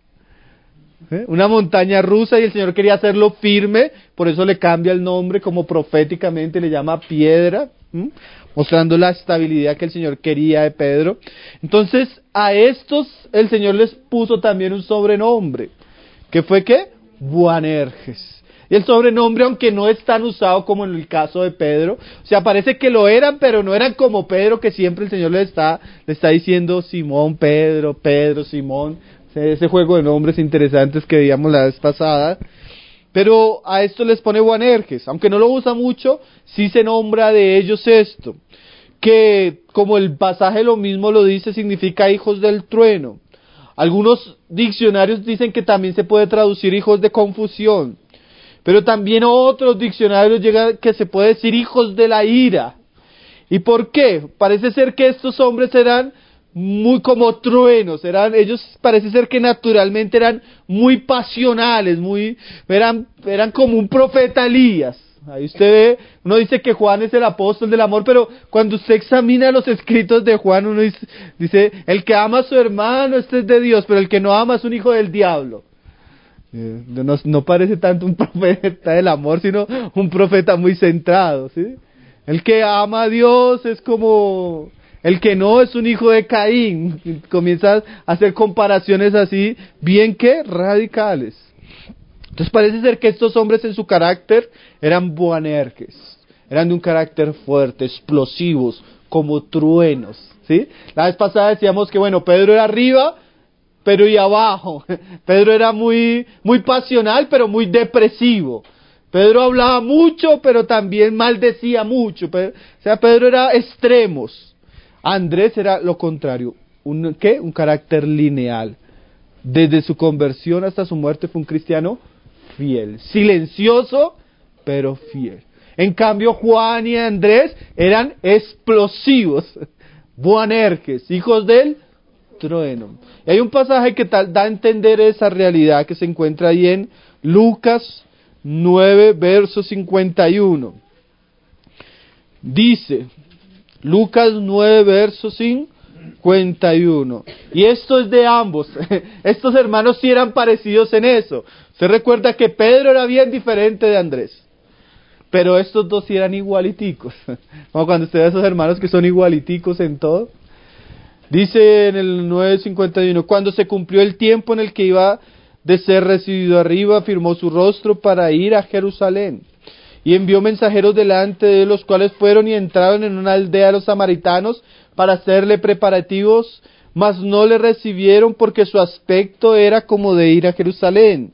¿eh? una montaña rusa y el Señor quería hacerlo firme, por eso le cambia el nombre como proféticamente, le llama piedra. ¿Mm? Mostrando la estabilidad que el Señor quería de Pedro. Entonces, a estos el Señor les puso también un sobrenombre, que fue ¿qué? Boanerges. Y el sobrenombre, aunque no es tan usado como en el caso de Pedro, o sea, parece que lo eran, pero no eran como Pedro, que siempre el Señor le está, le está diciendo Simón, Pedro, Pedro, Simón, ese juego de nombres interesantes que veíamos la vez pasada. Pero a esto les pone Boanerges, aunque no lo usa mucho, sí se nombra de ellos esto, que como el pasaje lo mismo lo dice, significa hijos del trueno. Algunos diccionarios dicen que también se puede traducir hijos de confusión, pero también otros diccionarios llegan que se puede decir hijos de la ira. ¿Y por qué? Parece ser que estos hombres eran muy como truenos, eran, ellos parece ser que naturalmente eran muy pasionales, muy, eran, eran como un profeta Elías. Ahí usted ve, uno dice que Juan es el apóstol del amor, pero cuando usted examina los escritos de Juan, uno dice, dice el que ama a su hermano, este es de Dios, pero el que no ama es un hijo del diablo. Eh, no, no parece tanto un profeta del amor, sino un profeta muy centrado, ¿sí? El que ama a Dios es como el que no es un hijo de Caín. Comienza a hacer comparaciones así, bien que radicales. Entonces parece ser que estos hombres en su carácter eran Boanerges, eran de un carácter fuerte, explosivos, como truenos, ¿sí? La vez pasada decíamos que bueno, Pedro era arriba, pero y abajo. Pedro era muy, muy pasional, pero muy depresivo. Pedro hablaba mucho, pero también maldecía mucho. O sea, Pedro era extremos. Andrés era lo contrario, un, ¿qué? Un carácter lineal. Desde su conversión hasta su muerte fue un cristiano fiel, silencioso, pero fiel. En cambio, Juan y Andrés eran explosivos, Boanerges, hijos del trueno. Y hay un pasaje que tal, da a entender esa realidad que se encuentra ahí en Lucas nueve, verso cincuenta y uno. Dice, Lucas nueve, verso cincuenta y uno. Y esto es de ambos. Estos hermanos sí eran parecidos en eso. Se recuerda que Pedro era bien diferente de Andrés. Pero estos dos sí eran igualiticos. Como cuando usted ve a esos hermanos que son igualiticos en todo. Dice en el nueve cincuenta y uno, cuando se cumplió el tiempo en el que iba de ser recibido arriba, afirmó su rostro para ir a Jerusalén. Y envió mensajeros delante de él, los cuales fueron y entraron en una aldea de los samaritanos para hacerle preparativos, mas no le recibieron porque su aspecto era como de ir a Jerusalén.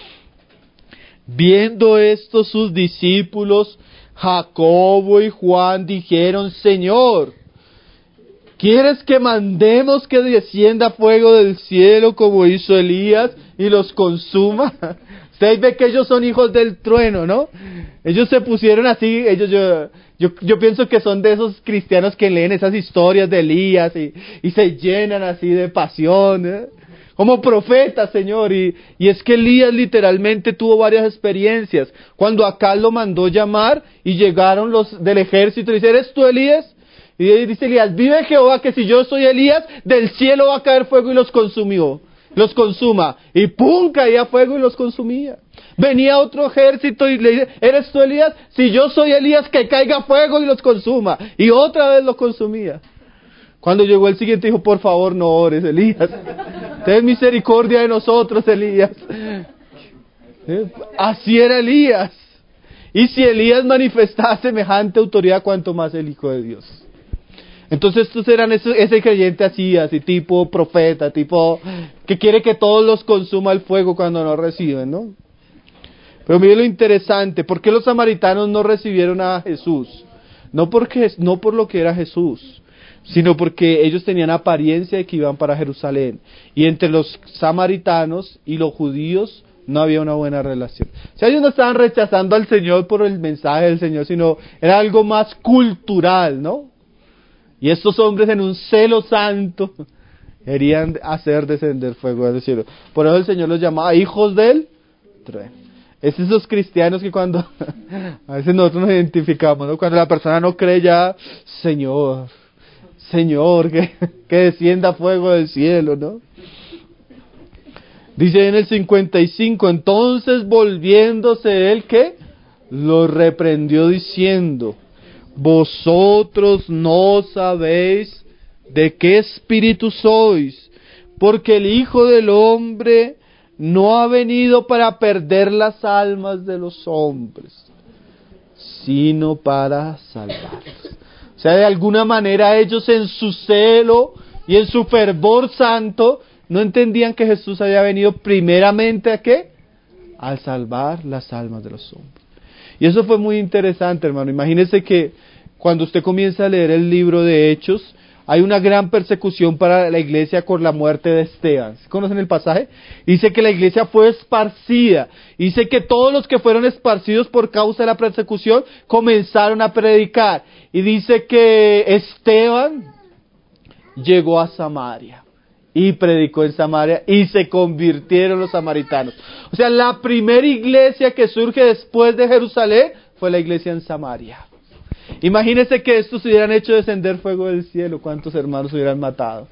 Viendo esto, sus discípulos, Jacobo y Juan, dijeron: Señor, ¿quieres que mandemos que descienda fuego del cielo como hizo Elías y los consuma? Ustedes ven que ellos son hijos del trueno, ¿no? Ellos se pusieron así, ellos yo, yo, yo pienso que son de esos cristianos que leen esas historias de Elías y, y se llenan así de pasión, ¿eh? Como profeta, Señor, y, y es que Elías literalmente tuvo varias experiencias. Cuando Acab lo mandó llamar y llegaron los del ejército y dice: ¿eres tú Elías? Y dice Elías: vive Jehová que si yo soy Elías, del cielo va a caer fuego y los consumió, los consuma. Y pum, caía fuego y los consumía. Venía otro ejército y le dice: ¿eres tú Elías? Si yo soy Elías, que caiga fuego y los consuma. Y otra vez los consumía. Cuando llegó el siguiente dijo: por favor no ores, Elías. Ten misericordia de nosotros, Elías. ¿Eh? Así era Elías. Y si Elías manifestaba semejante autoridad, cuanto más el Hijo de Dios. Entonces estos eran ese, ese creyente así, así tipo profeta, tipo que quiere que todos los consuma el fuego cuando no reciben, ¿no? Pero mire lo interesante, ¿por qué los samaritanos no recibieron a Jesús? No porque, no por lo que era Jesús, sino porque ellos tenían apariencia de que iban para Jerusalén. Y entre los samaritanos y los judíos no había una buena relación. O sea, ellos no estaban rechazando al Señor por el mensaje del Señor, sino era algo más cultural, ¿no? Y estos hombres, en un celo santo, querían hacer descender fuego del cielo. Por eso el Señor los llamaba hijos del trueno. Es esos cristianos que cuando a veces nosotros nos identificamos, ¿no? Cuando la persona no cree, ya: Señor, Señor, que, que descienda fuego del cielo, ¿no? Dice en el cincuenta y cinco: entonces volviéndose él, ¿qué? Lo reprendió diciendo: vosotros no sabéis de qué espíritu sois, porque el Hijo del Hombre no ha venido para perder las almas de los hombres, sino para salvarlos. O sea, de alguna manera ellos, en su celo y en su fervor santo, no entendían que Jesús había venido primeramente ¿a qué? A salvar las almas de los hombres. Y eso fue muy interesante, hermano. Imagínese que cuando usted comienza a leer el libro de Hechos, hay una gran persecución para la iglesia con la muerte de Esteban. ¿Conocen el pasaje? Dice que la iglesia fue esparcida. Dice que todos los que fueron esparcidos por causa de la persecución comenzaron a predicar. Y dice que Esteban llegó a Samaria y predicó en Samaria y se convirtieron los samaritanos. O sea, la primera iglesia que surge después de Jerusalén fue la iglesia en Samaria. Imagínense que estos hubieran hecho descender fuego del cielo, ¿cuántos hermanos hubieran matado?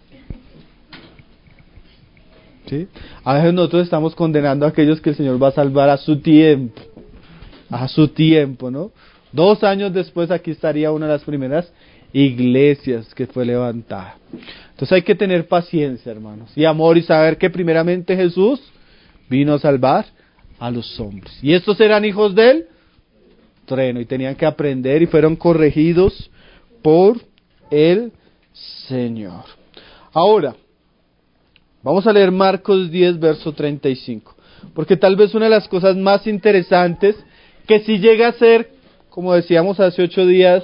¿Sí? A veces nosotros estamos condenando a aquellos que el Señor va a salvar a su tiempo, a su tiempo, ¿no? Dos años después aquí estaría una de las primeras iglesias que fue levantada. Entonces hay que tener paciencia, hermanos, y amor, y saber que primeramente Jesús vino a salvar a los hombres. Y estos eran hijos de él, y tenían que aprender y fueron corregidos por el Señor. Ahora, vamos a leer Marcos diez, verso treinta y cinco, porque tal vez una de las cosas más interesantes, que si llega a ser, como decíamos hace ocho días,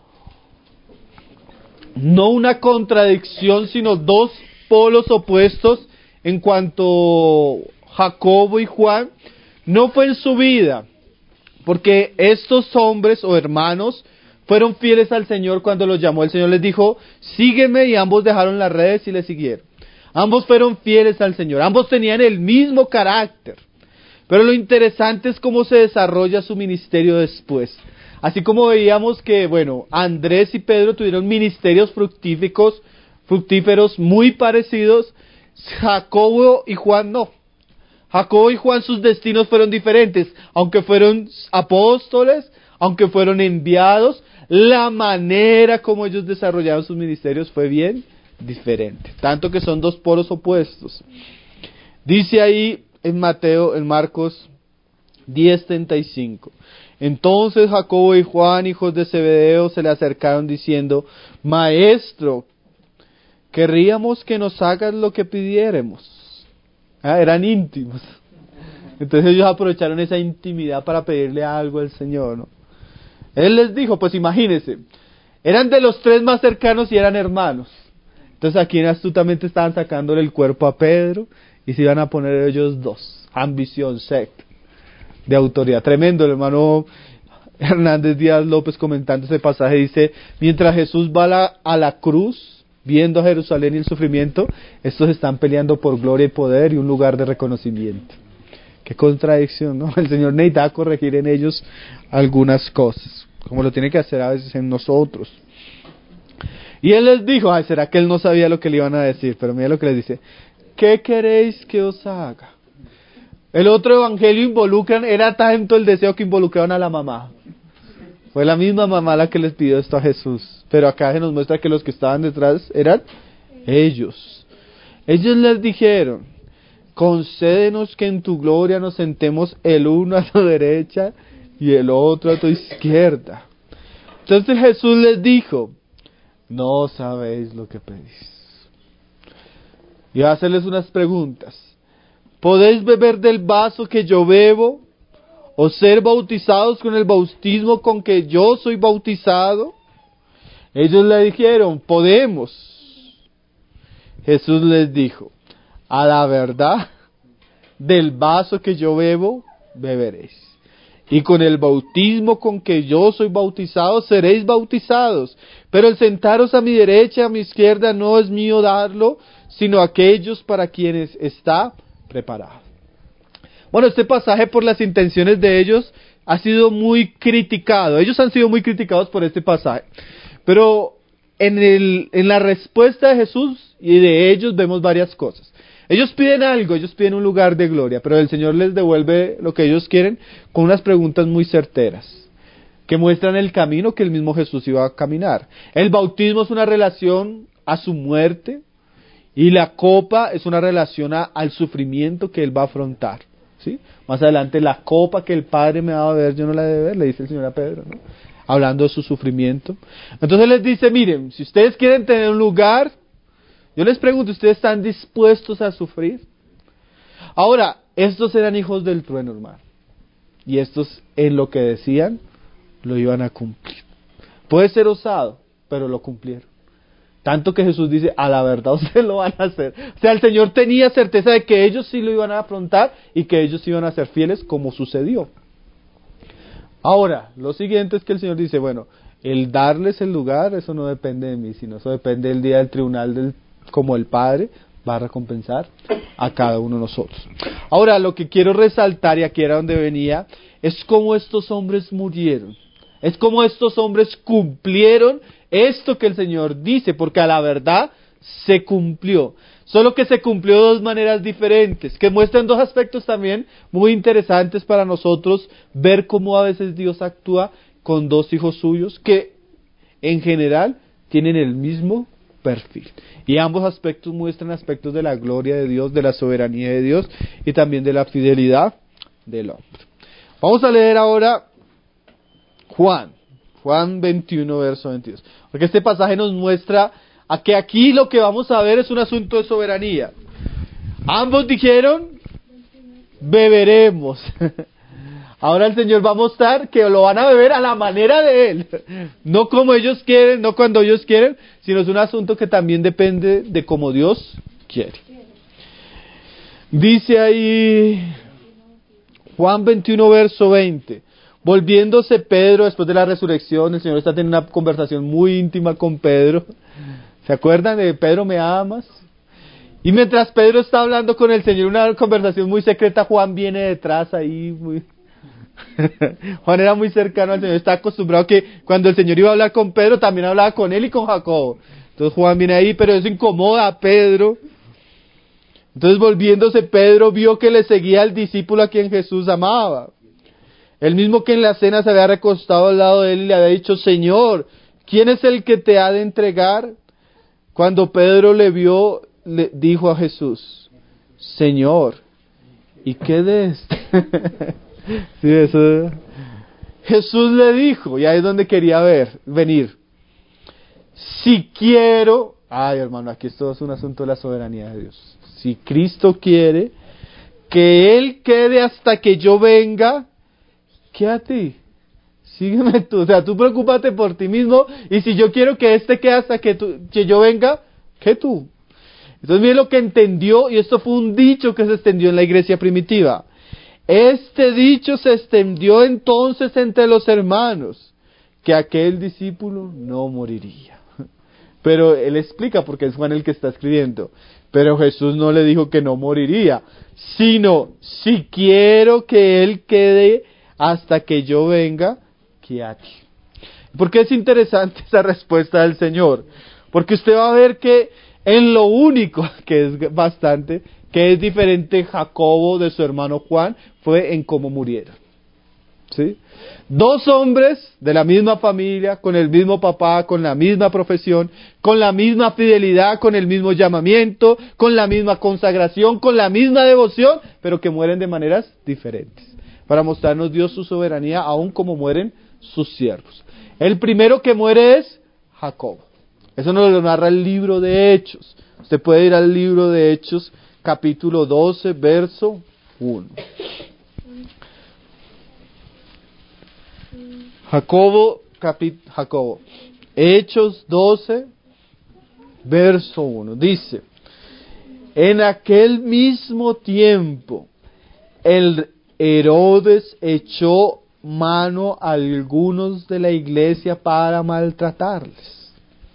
no una contradicción, sino dos polos opuestos en cuanto Jacobo y Juan, no fue en su vida. Porque estos hombres o hermanos fueron fieles al Señor cuando los llamó. El Señor les dijo: sígueme, y ambos dejaron las redes y le siguieron. Ambos fueron fieles al Señor. Ambos tenían el mismo carácter. Pero lo interesante es cómo se desarrolla su ministerio después. Así como veíamos que, bueno, Andrés y Pedro tuvieron ministerios fructíferos, fructíferos muy parecidos, Jacobo y Juan no. Jacobo y Juan, sus destinos fueron diferentes, aunque fueron apóstoles, aunque fueron enviados, la manera como ellos desarrollaron sus ministerios fue bien diferente, tanto que son dos polos opuestos. Dice ahí en Mateo, en Marcos diez treinta y cinco. Entonces Jacobo y Juan, hijos de Zebedeo, se le acercaron diciendo: Maestro, querríamos que nos hagas lo que pidiéremos. Ah, eran íntimos. Entonces ellos aprovecharon esa intimidad para pedirle algo al Señor, ¿no? Él les dijo, pues imagínense, eran de los tres más cercanos y eran hermanos. Entonces aquí astutamente estaban sacándole el cuerpo a Pedro y se iban a poner ellos dos. Ambición, secta, de autoridad. Tremendo. El hermano Hernández Díaz López, comentando ese pasaje, dice: mientras Jesús va a la, a la cruz, viendo a Jerusalén y el sufrimiento, estos están peleando por gloria y poder y un lugar de reconocimiento. Qué contradicción, ¿no? El Señor necesita corregir en ellos algunas cosas, como lo tiene que hacer a veces en nosotros. Y Él les dijo, ay, será que Él no sabía lo que le iban a decir, pero mira lo que les dice: ¿qué queréis que os haga? El otro evangelio involucran, era tanto el deseo que involucraron a la mamá. Fue la misma mamá la que les pidió esto a Jesús, pero acá se nos muestra que los que estaban detrás eran ellos. Ellos les dijeron: concédenos que en tu gloria nos sentemos el uno a tu derecha y el otro a tu izquierda. Entonces Jesús les dijo: no sabéis lo que pedís. Y va a hacerles unas preguntas. ¿Podéis beber del vaso que yo bebo? ¿O ser bautizados con el bautismo con que yo soy bautizado? Ellos le dijeron: podemos. Jesús les dijo: a la verdad, del vaso que yo bebo, beberéis. Y con el bautismo con que yo soy bautizado, seréis bautizados. Pero el sentaros a mi derecha, a mi izquierda, no es mío darlo, sino aquellos para quienes está preparado. Bueno, este pasaje, por las intenciones de ellos, ha sido muy criticado. Ellos han sido muy criticados por este pasaje. Pero en, el, en la respuesta de Jesús y de ellos vemos varias cosas. Ellos piden algo, ellos piden un lugar de gloria, pero el Señor les devuelve lo que ellos quieren con unas preguntas muy certeras, que muestran el camino que el mismo Jesús iba a caminar. El bautismo es una relación a su muerte, y la copa es una relación a, al sufrimiento que Él va a afrontar, ¿sí? Más adelante, la copa que el Padre me va a beber, yo no la he de beber, le dice el Señor a Pedro, ¿no? Hablando de su sufrimiento. Entonces les dice: miren, si ustedes quieren tener un lugar, yo les pregunto, ¿ustedes están dispuestos a sufrir? Ahora, estos eran hijos del trueno, hermano. Y estos, en lo que decían, lo iban a cumplir. Puede ser osado, pero lo cumplieron. Tanto que Jesús dice: a la verdad ustedes lo van a hacer. O sea, el Señor tenía certeza de que ellos sí lo iban a afrontar y que ellos iban a ser fieles, como sucedió. Ahora, lo siguiente es que el Señor dice: bueno, el darles el lugar, eso no depende de mí, sino eso depende del día del tribunal, del, como el Padre va a recompensar a cada uno de nosotros. Ahora, lo que quiero resaltar, y aquí era donde venía, es cómo estos hombres murieron. Es como estos hombres cumplieron esto que el Señor dice, porque a la verdad se cumplió. Solo que se cumplió de dos maneras diferentes, que muestran dos aspectos también muy interesantes para nosotros, ver cómo a veces Dios actúa con dos hijos suyos que en general tienen el mismo perfil. Y ambos aspectos muestran aspectos de la gloria de Dios, de la soberanía de Dios y también de la fidelidad del hombre. Vamos a leer ahora Juan, Juan veintiuno, verso veintidós. Porque este pasaje nos muestra a que aquí lo que vamos a ver es un asunto de soberanía. Ambos dijeron: beberemos. Ahora el Señor va a mostrar que lo van a beber a la manera de Él. No como ellos quieren, no cuando ellos quieren, sino es un asunto que también depende de cómo Dios quiere. Dice ahí Juan veintiuno, verso veinte. Volviéndose Pedro después de la resurrección, el Señor está teniendo una conversación muy íntima con Pedro. ¿Se acuerdan de Pedro, me amas? Y mientras Pedro está hablando con el Señor, una conversación muy secreta, Juan viene detrás ahí. Muy... Juan era muy cercano al Señor, está acostumbrado que cuando el Señor iba a hablar con Pedro, también hablaba con él y con Jacobo. Entonces Juan viene ahí, pero eso incomoda a Pedro. Entonces volviéndose Pedro, vio que le seguía al discípulo a quien Jesús amaba. El mismo que en la cena se había recostado al lado de él y le había dicho: Señor, ¿quién es el que te ha de entregar? Cuando Pedro le vio, le dijo a Jesús: Señor, ¿y qué de este? Sí, eso. Jesús le dijo, y ahí es donde quería ver, venir. Si quiero, ay hermano, aquí esto es un asunto de la soberanía de Dios. Si Cristo quiere que Él quede hasta que yo venga, ¿qué a ti? Sígueme tú, o sea, tú preocúpate por ti mismo, y si yo quiero que este quede hasta que, tú, que yo venga, ¿qué tú? Entonces miren lo que entendió, y esto fue un dicho que se extendió en la iglesia primitiva. Este dicho se extendió entonces entre los hermanos, que aquel discípulo no moriría. Pero él explica, porque es Juan el que está escribiendo, pero Jesús no le dijo que no moriría, sino, si quiero que él quede hasta que yo venga, que a ti. ¿Por qué es interesante esa respuesta del Señor? Porque usted va a ver que en lo único, que es bastante, que es diferente Jacobo de su hermano Juan, fue en cómo murieron. ¿Sí? Dos hombres de la misma familia, con el mismo papá, con la misma profesión, con la misma fidelidad, con el mismo llamamiento, con la misma consagración, con la misma devoción, pero que mueren de maneras diferentes, para mostrarnos Dios su soberanía, aun como mueren sus siervos. El primero que muere es Jacobo. Eso nos lo narra el libro de Hechos. Usted puede ir al libro de Hechos, capítulo doce, verso uno. Jacobo, capi, Jacobo, Hechos doce, verso uno, dice: en aquel mismo tiempo, el Herodes echó mano a algunos de la iglesia para maltratarles,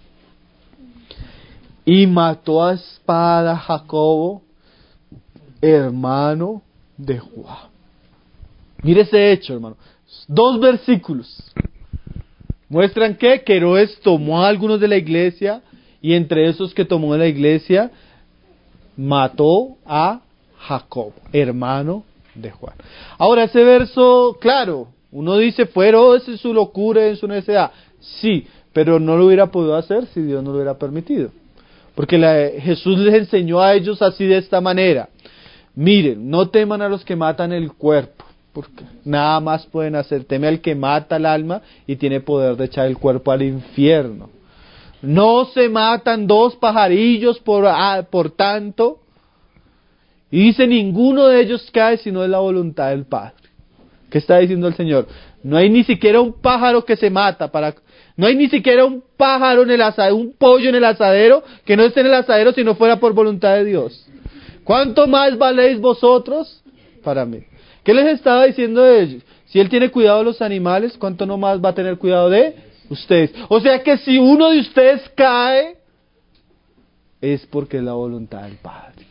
y mató a espada a Jacobo, hermano de Juan. Mire ese hecho, hermano. Dos versículos muestran que, que Herodes tomó a algunos de la iglesia, y entre esos que tomó de la iglesia, mató a Jacobo, hermano de Juan. Ahora, ese verso, claro, uno dice, fue Herodes en su locura, en su necedad. Sí, pero no lo hubiera podido hacer si Dios no lo hubiera permitido. Porque la, Jesús les enseñó a ellos así, de esta manera: miren, no teman a los que matan el cuerpo, porque nada más pueden hacer. Teme al que mata el alma y tiene poder de echar el cuerpo al infierno. No se matan dos pajarillos por, ah, por tanto. Y dice, ninguno de ellos cae sino es la voluntad del Padre. ¿Qué está diciendo el Señor? No hay ni siquiera un pájaro que se mata para... No hay ni siquiera un pájaro en el asadero, un pollo en el asadero, que no esté en el asadero si no fuera por voluntad de Dios. ¿Cuánto más valéis vosotros para mí? ¿Qué les estaba diciendo de ellos? Si Él tiene cuidado de los animales, ¿cuánto no más va a tener cuidado de ustedes? O sea que si uno de ustedes cae, es porque es la voluntad del Padre.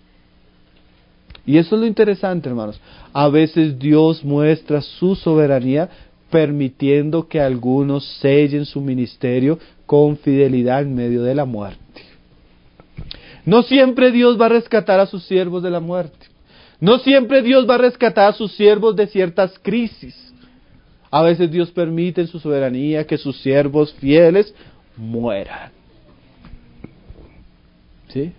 Y eso es lo interesante, hermanos. A veces Dios muestra su soberanía permitiendo que algunos sellen su ministerio con fidelidad en medio de la muerte. No siempre Dios va a rescatar a sus siervos de la muerte. No siempre Dios va a rescatar a sus siervos de ciertas crisis. A veces Dios permite en su soberanía que sus siervos fieles mueran. ¿Sí?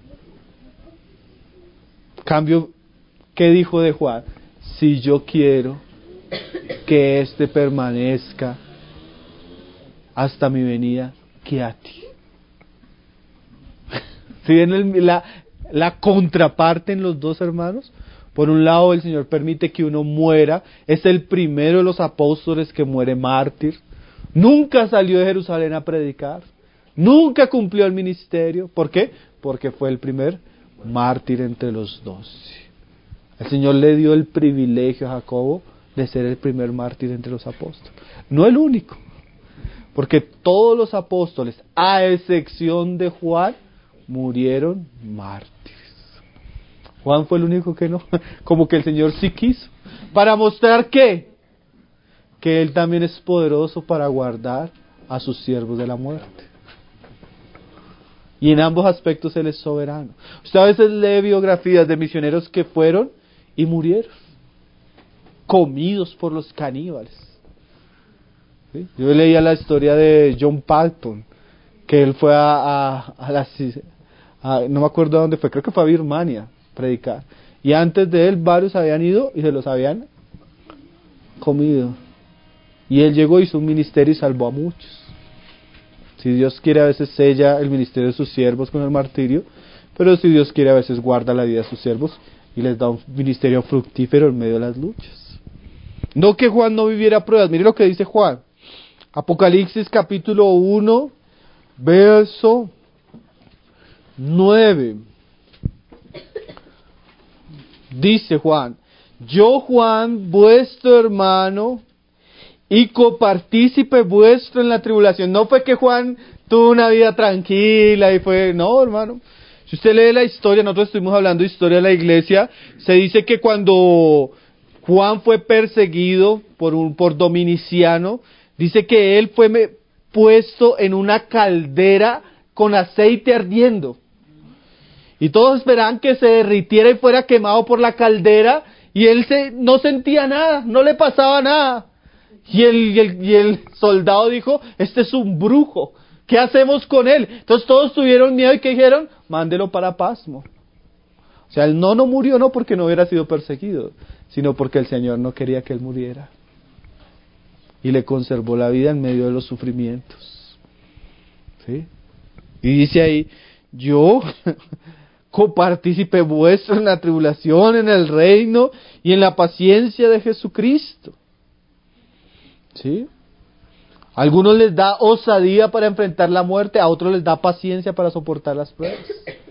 Cambio, ¿qué dijo de Juan? Si yo quiero que éste permanezca hasta mi venida, que a ti. ¿Sí ven el, la, la contraparte en los dos hermanos? Por un lado, el Señor permite que uno muera. Es el primero de los apóstoles que muere mártir. Nunca salió de Jerusalén a predicar. Nunca cumplió el ministerio. ¿Por qué? Porque fue el primer mártir entre los doce. El Señor le dio el privilegio a Jacobo de ser el primer mártir entre los apóstoles. No el único. Porque todos los apóstoles, a excepción de Juan, murieron mártires. Juan fue el único que no. Como que el Señor sí quiso. ¿Para mostrar qué? Que Él también es poderoso para guardar a sus siervos de la muerte. Y en ambos aspectos Él es soberano. Usted a veces lee biografías de misioneros que fueron y murieron, comidos por los caníbales. ¿Sí? Yo leía la historia de John Patton, que él fue a, a, a la... A, no me acuerdo a dónde fue, creo que fue a Birmania, predicar. Y antes de él varios habían ido y se los habían comido. Y él llegó, hizo un ministerio y salvó a muchos. Si Dios quiere, a veces sella el ministerio de sus siervos con el martirio, pero si Dios quiere, a veces guarda la vida de sus siervos y les da un ministerio fructífero en medio de las luchas. No que Juan no viviera pruebas. Mire lo que dice Juan. Apocalipsis capítulo uno, verso nueve. Dice Juan: yo, Juan, vuestro hermano y copartícipe vuestro en la tribulación. No fue que Juan tuvo una vida tranquila y fue, no, hermano. Si usted lee la historia, nosotros estuvimos hablando de historia de la iglesia, se dice que cuando Juan fue perseguido por un por Dominiciano, dice que él fue me, puesto en una caldera con aceite ardiendo. Y todos esperaban que se derritiera y fuera quemado por la caldera, y él se, no sentía nada, no le pasaba nada. Y el, y, el, y el soldado dijo, este es un brujo, ¿qué hacemos con él? Entonces todos tuvieron miedo y ¿qué dijeron? Mándelo para Pasmo. O sea, él no, no murió no porque no hubiera sido perseguido, sino porque el Señor no quería que él muriera. Y le conservó la vida en medio de los sufrimientos. ¿Sí? Y dice ahí, yo, copartícipe vuestro en la tribulación, en el reino y en la paciencia de Jesucristo. ¿Sí? A algunos les da osadía para enfrentar la muerte, a otros les da paciencia para soportar las pruebas.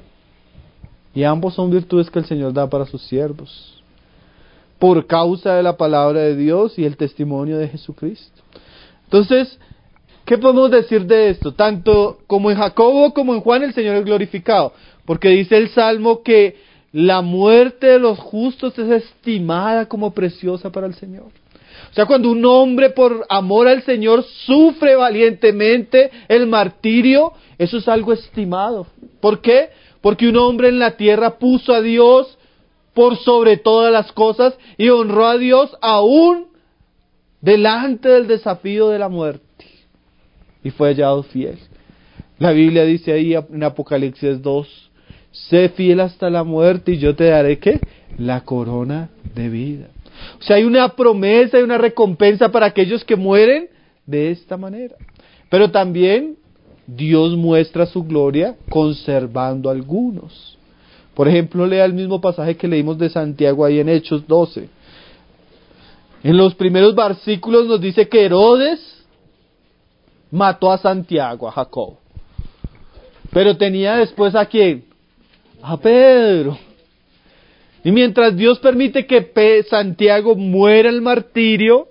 Y ambos son virtudes que el Señor da para sus siervos, por causa de la palabra de Dios y el testimonio de Jesucristo. Entonces, ¿qué podemos decir de esto? Tanto como en Jacobo como en Juan el Señor es glorificado, porque dice el Salmo que la muerte de los justos es estimada como preciosa para el Señor. O sea, cuando un hombre por amor al Señor sufre valientemente el martirio, eso es algo estimado. ¿Por qué? Porque un hombre en la tierra puso a Dios por sobre todas las cosas y honró a Dios aún delante del desafío de la muerte. Y fue hallado fiel. La Biblia dice ahí en Apocalipsis dos, sé fiel hasta la muerte y yo te daré, ¿qué? La corona de vida. O sea, hay una promesa y una recompensa para aquellos que mueren de esta manera. Pero también Dios muestra su gloria conservando algunos. Por ejemplo, lea el mismo pasaje que leímos de Santiago ahí en Hechos doce. En los primeros versículos nos dice que Herodes mató a Santiago, a Jacob. Pero tenía después ¿a quién? A Pedro. Y mientras Dios permite que P- Santiago muera el martirio,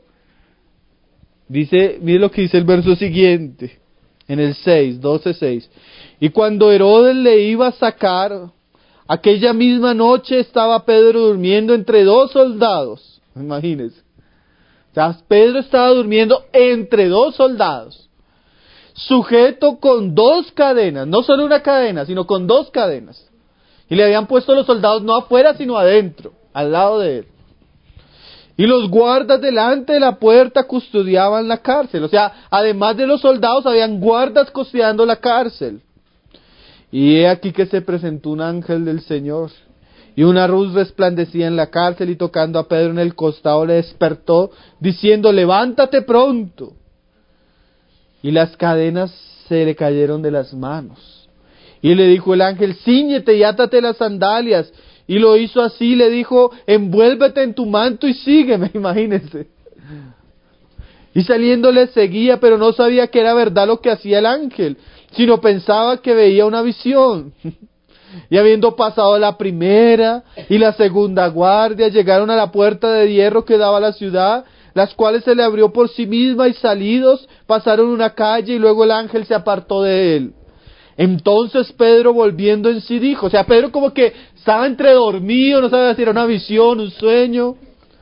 dice, mire lo que dice el verso siguiente, en el seis, doce seis. Y cuando Herodes le iba a sacar, aquella misma noche estaba Pedro durmiendo entre dos soldados. Imagínense. O sea, Pedro estaba durmiendo entre dos soldados, sujeto con dos cadenas, no solo una cadena, sino con dos cadenas. Y le habían puesto los soldados no afuera, sino adentro, al lado de él. Y los guardas delante de la puerta custodiaban la cárcel. O sea, además de los soldados, habían guardas custodiando la cárcel. Y he aquí que se presentó un ángel del Señor. Y una luz resplandecía en la cárcel y tocando a Pedro en el costado le despertó, diciendo, levántate pronto. Y las cadenas se le cayeron de las manos. Y le dijo el ángel, cíñete y átate las sandalias. Y lo hizo así, le dijo, envuélvete en tu manto y sígueme, imagínense. Y saliendo le seguía, pero no sabía que era verdad lo que hacía el ángel, sino pensaba que veía una visión. Y habiendo pasado la primera y la segunda guardia, llegaron a la puerta de hierro que daba a la ciudad, las cuales se le abrió por sí misma, y salidos pasaron una calle y luego el ángel se apartó de él. Entonces Pedro, volviendo en sí, dijo, o sea, Pedro como que estaba entre dormido, no sabía si era una visión, un sueño.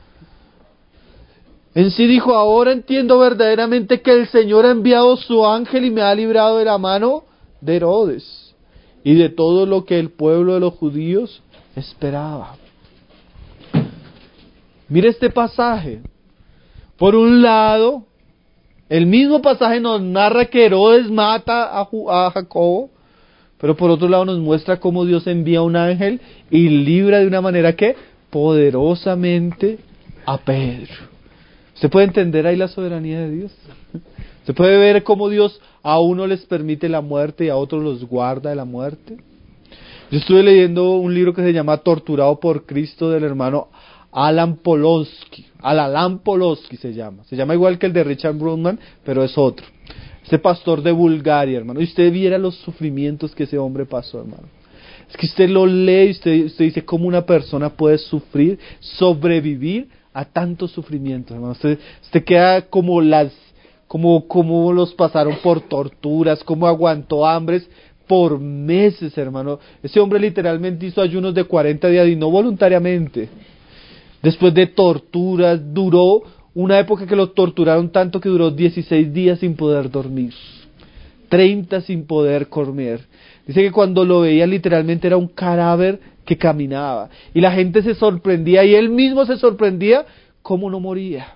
En sí dijo, ahora entiendo verdaderamente que el Señor ha enviado su ángel y me ha librado de la mano de Herodes y de todo lo que el pueblo de los judíos esperaba. Mire este pasaje. Por un lado, el mismo pasaje nos narra que Herodes mata a, a Jacobo, pero por otro lado nos muestra cómo Dios envía un ángel y libra de una manera que poderosamente a Pedro. ¿Se puede entender ahí la soberanía de Dios? ¿Se puede ver cómo Dios a uno les permite la muerte y a otros los guarda de la muerte? Yo estuve leyendo un libro que se llama Torturado por Cristo, del hermano Alan Polonsky. Alan Polonsky se llama. Se llama igual que el de Richard Brunman, pero es otro. Este pastor de Bulgaria, hermano. Y usted viera los sufrimientos que ese hombre pasó, hermano. Es que usted lo lee y usted, usted dice cómo una persona puede sufrir, sobrevivir a tantos sufrimientos, hermano. Usted, usted queda como las, como, como los pasaron por torturas, cómo aguantó hambres por meses, hermano. Ese hombre literalmente hizo ayunos de cuarenta días y no voluntariamente. Después de torturas, duró una época que lo torturaron tanto que duró dieciséis días sin poder dormir, treinta sin poder comer. Dice que cuando lo veía literalmente era un cadáver que caminaba. Y la gente se sorprendía y él mismo se sorprendía cómo no moría.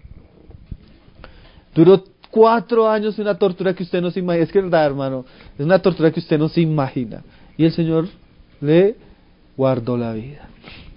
Duró cuatro años una tortura que usted no se imagina. Es que es verdad, hermano, es una tortura que usted no se imagina. Y el Señor le guardó la vida.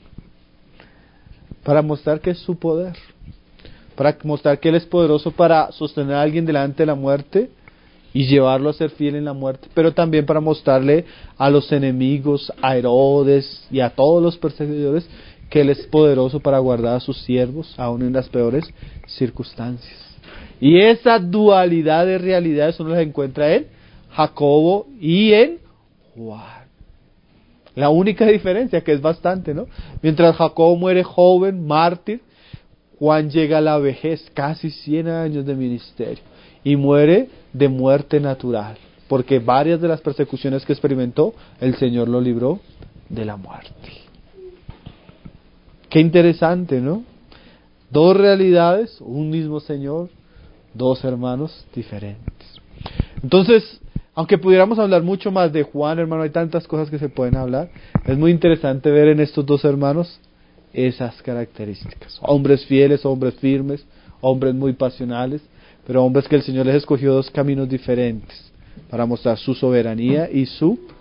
Para mostrar que es su poder. Para mostrar que Él es poderoso para sostener a alguien delante de la muerte y llevarlo a ser fiel en la muerte. Pero también para mostrarle a los enemigos, a Herodes y a todos los perseguidores que Él es poderoso para guardar a sus siervos, aún en las peores circunstancias. Y esa dualidad de realidades uno las encuentra en Jacobo y en Juan. La única diferencia, que es bastante, ¿no? Mientras Jacobo muere joven, mártir, Juan llega a la vejez, casi cien años de ministerio, y muere de muerte natural, porque varias de las persecuciones que experimentó, el Señor lo libró de la muerte. Qué interesante, ¿no? Dos realidades, un mismo Señor, dos hermanos diferentes. Entonces, aunque pudiéramos hablar mucho más de Juan, hermano, hay tantas cosas que se pueden hablar. Es muy interesante ver en estos dos hermanos esas características. Hombres fieles, hombres firmes, hombres muy pasionales, pero hombres que el Señor les escogió dos caminos diferentes para mostrar su soberanía y su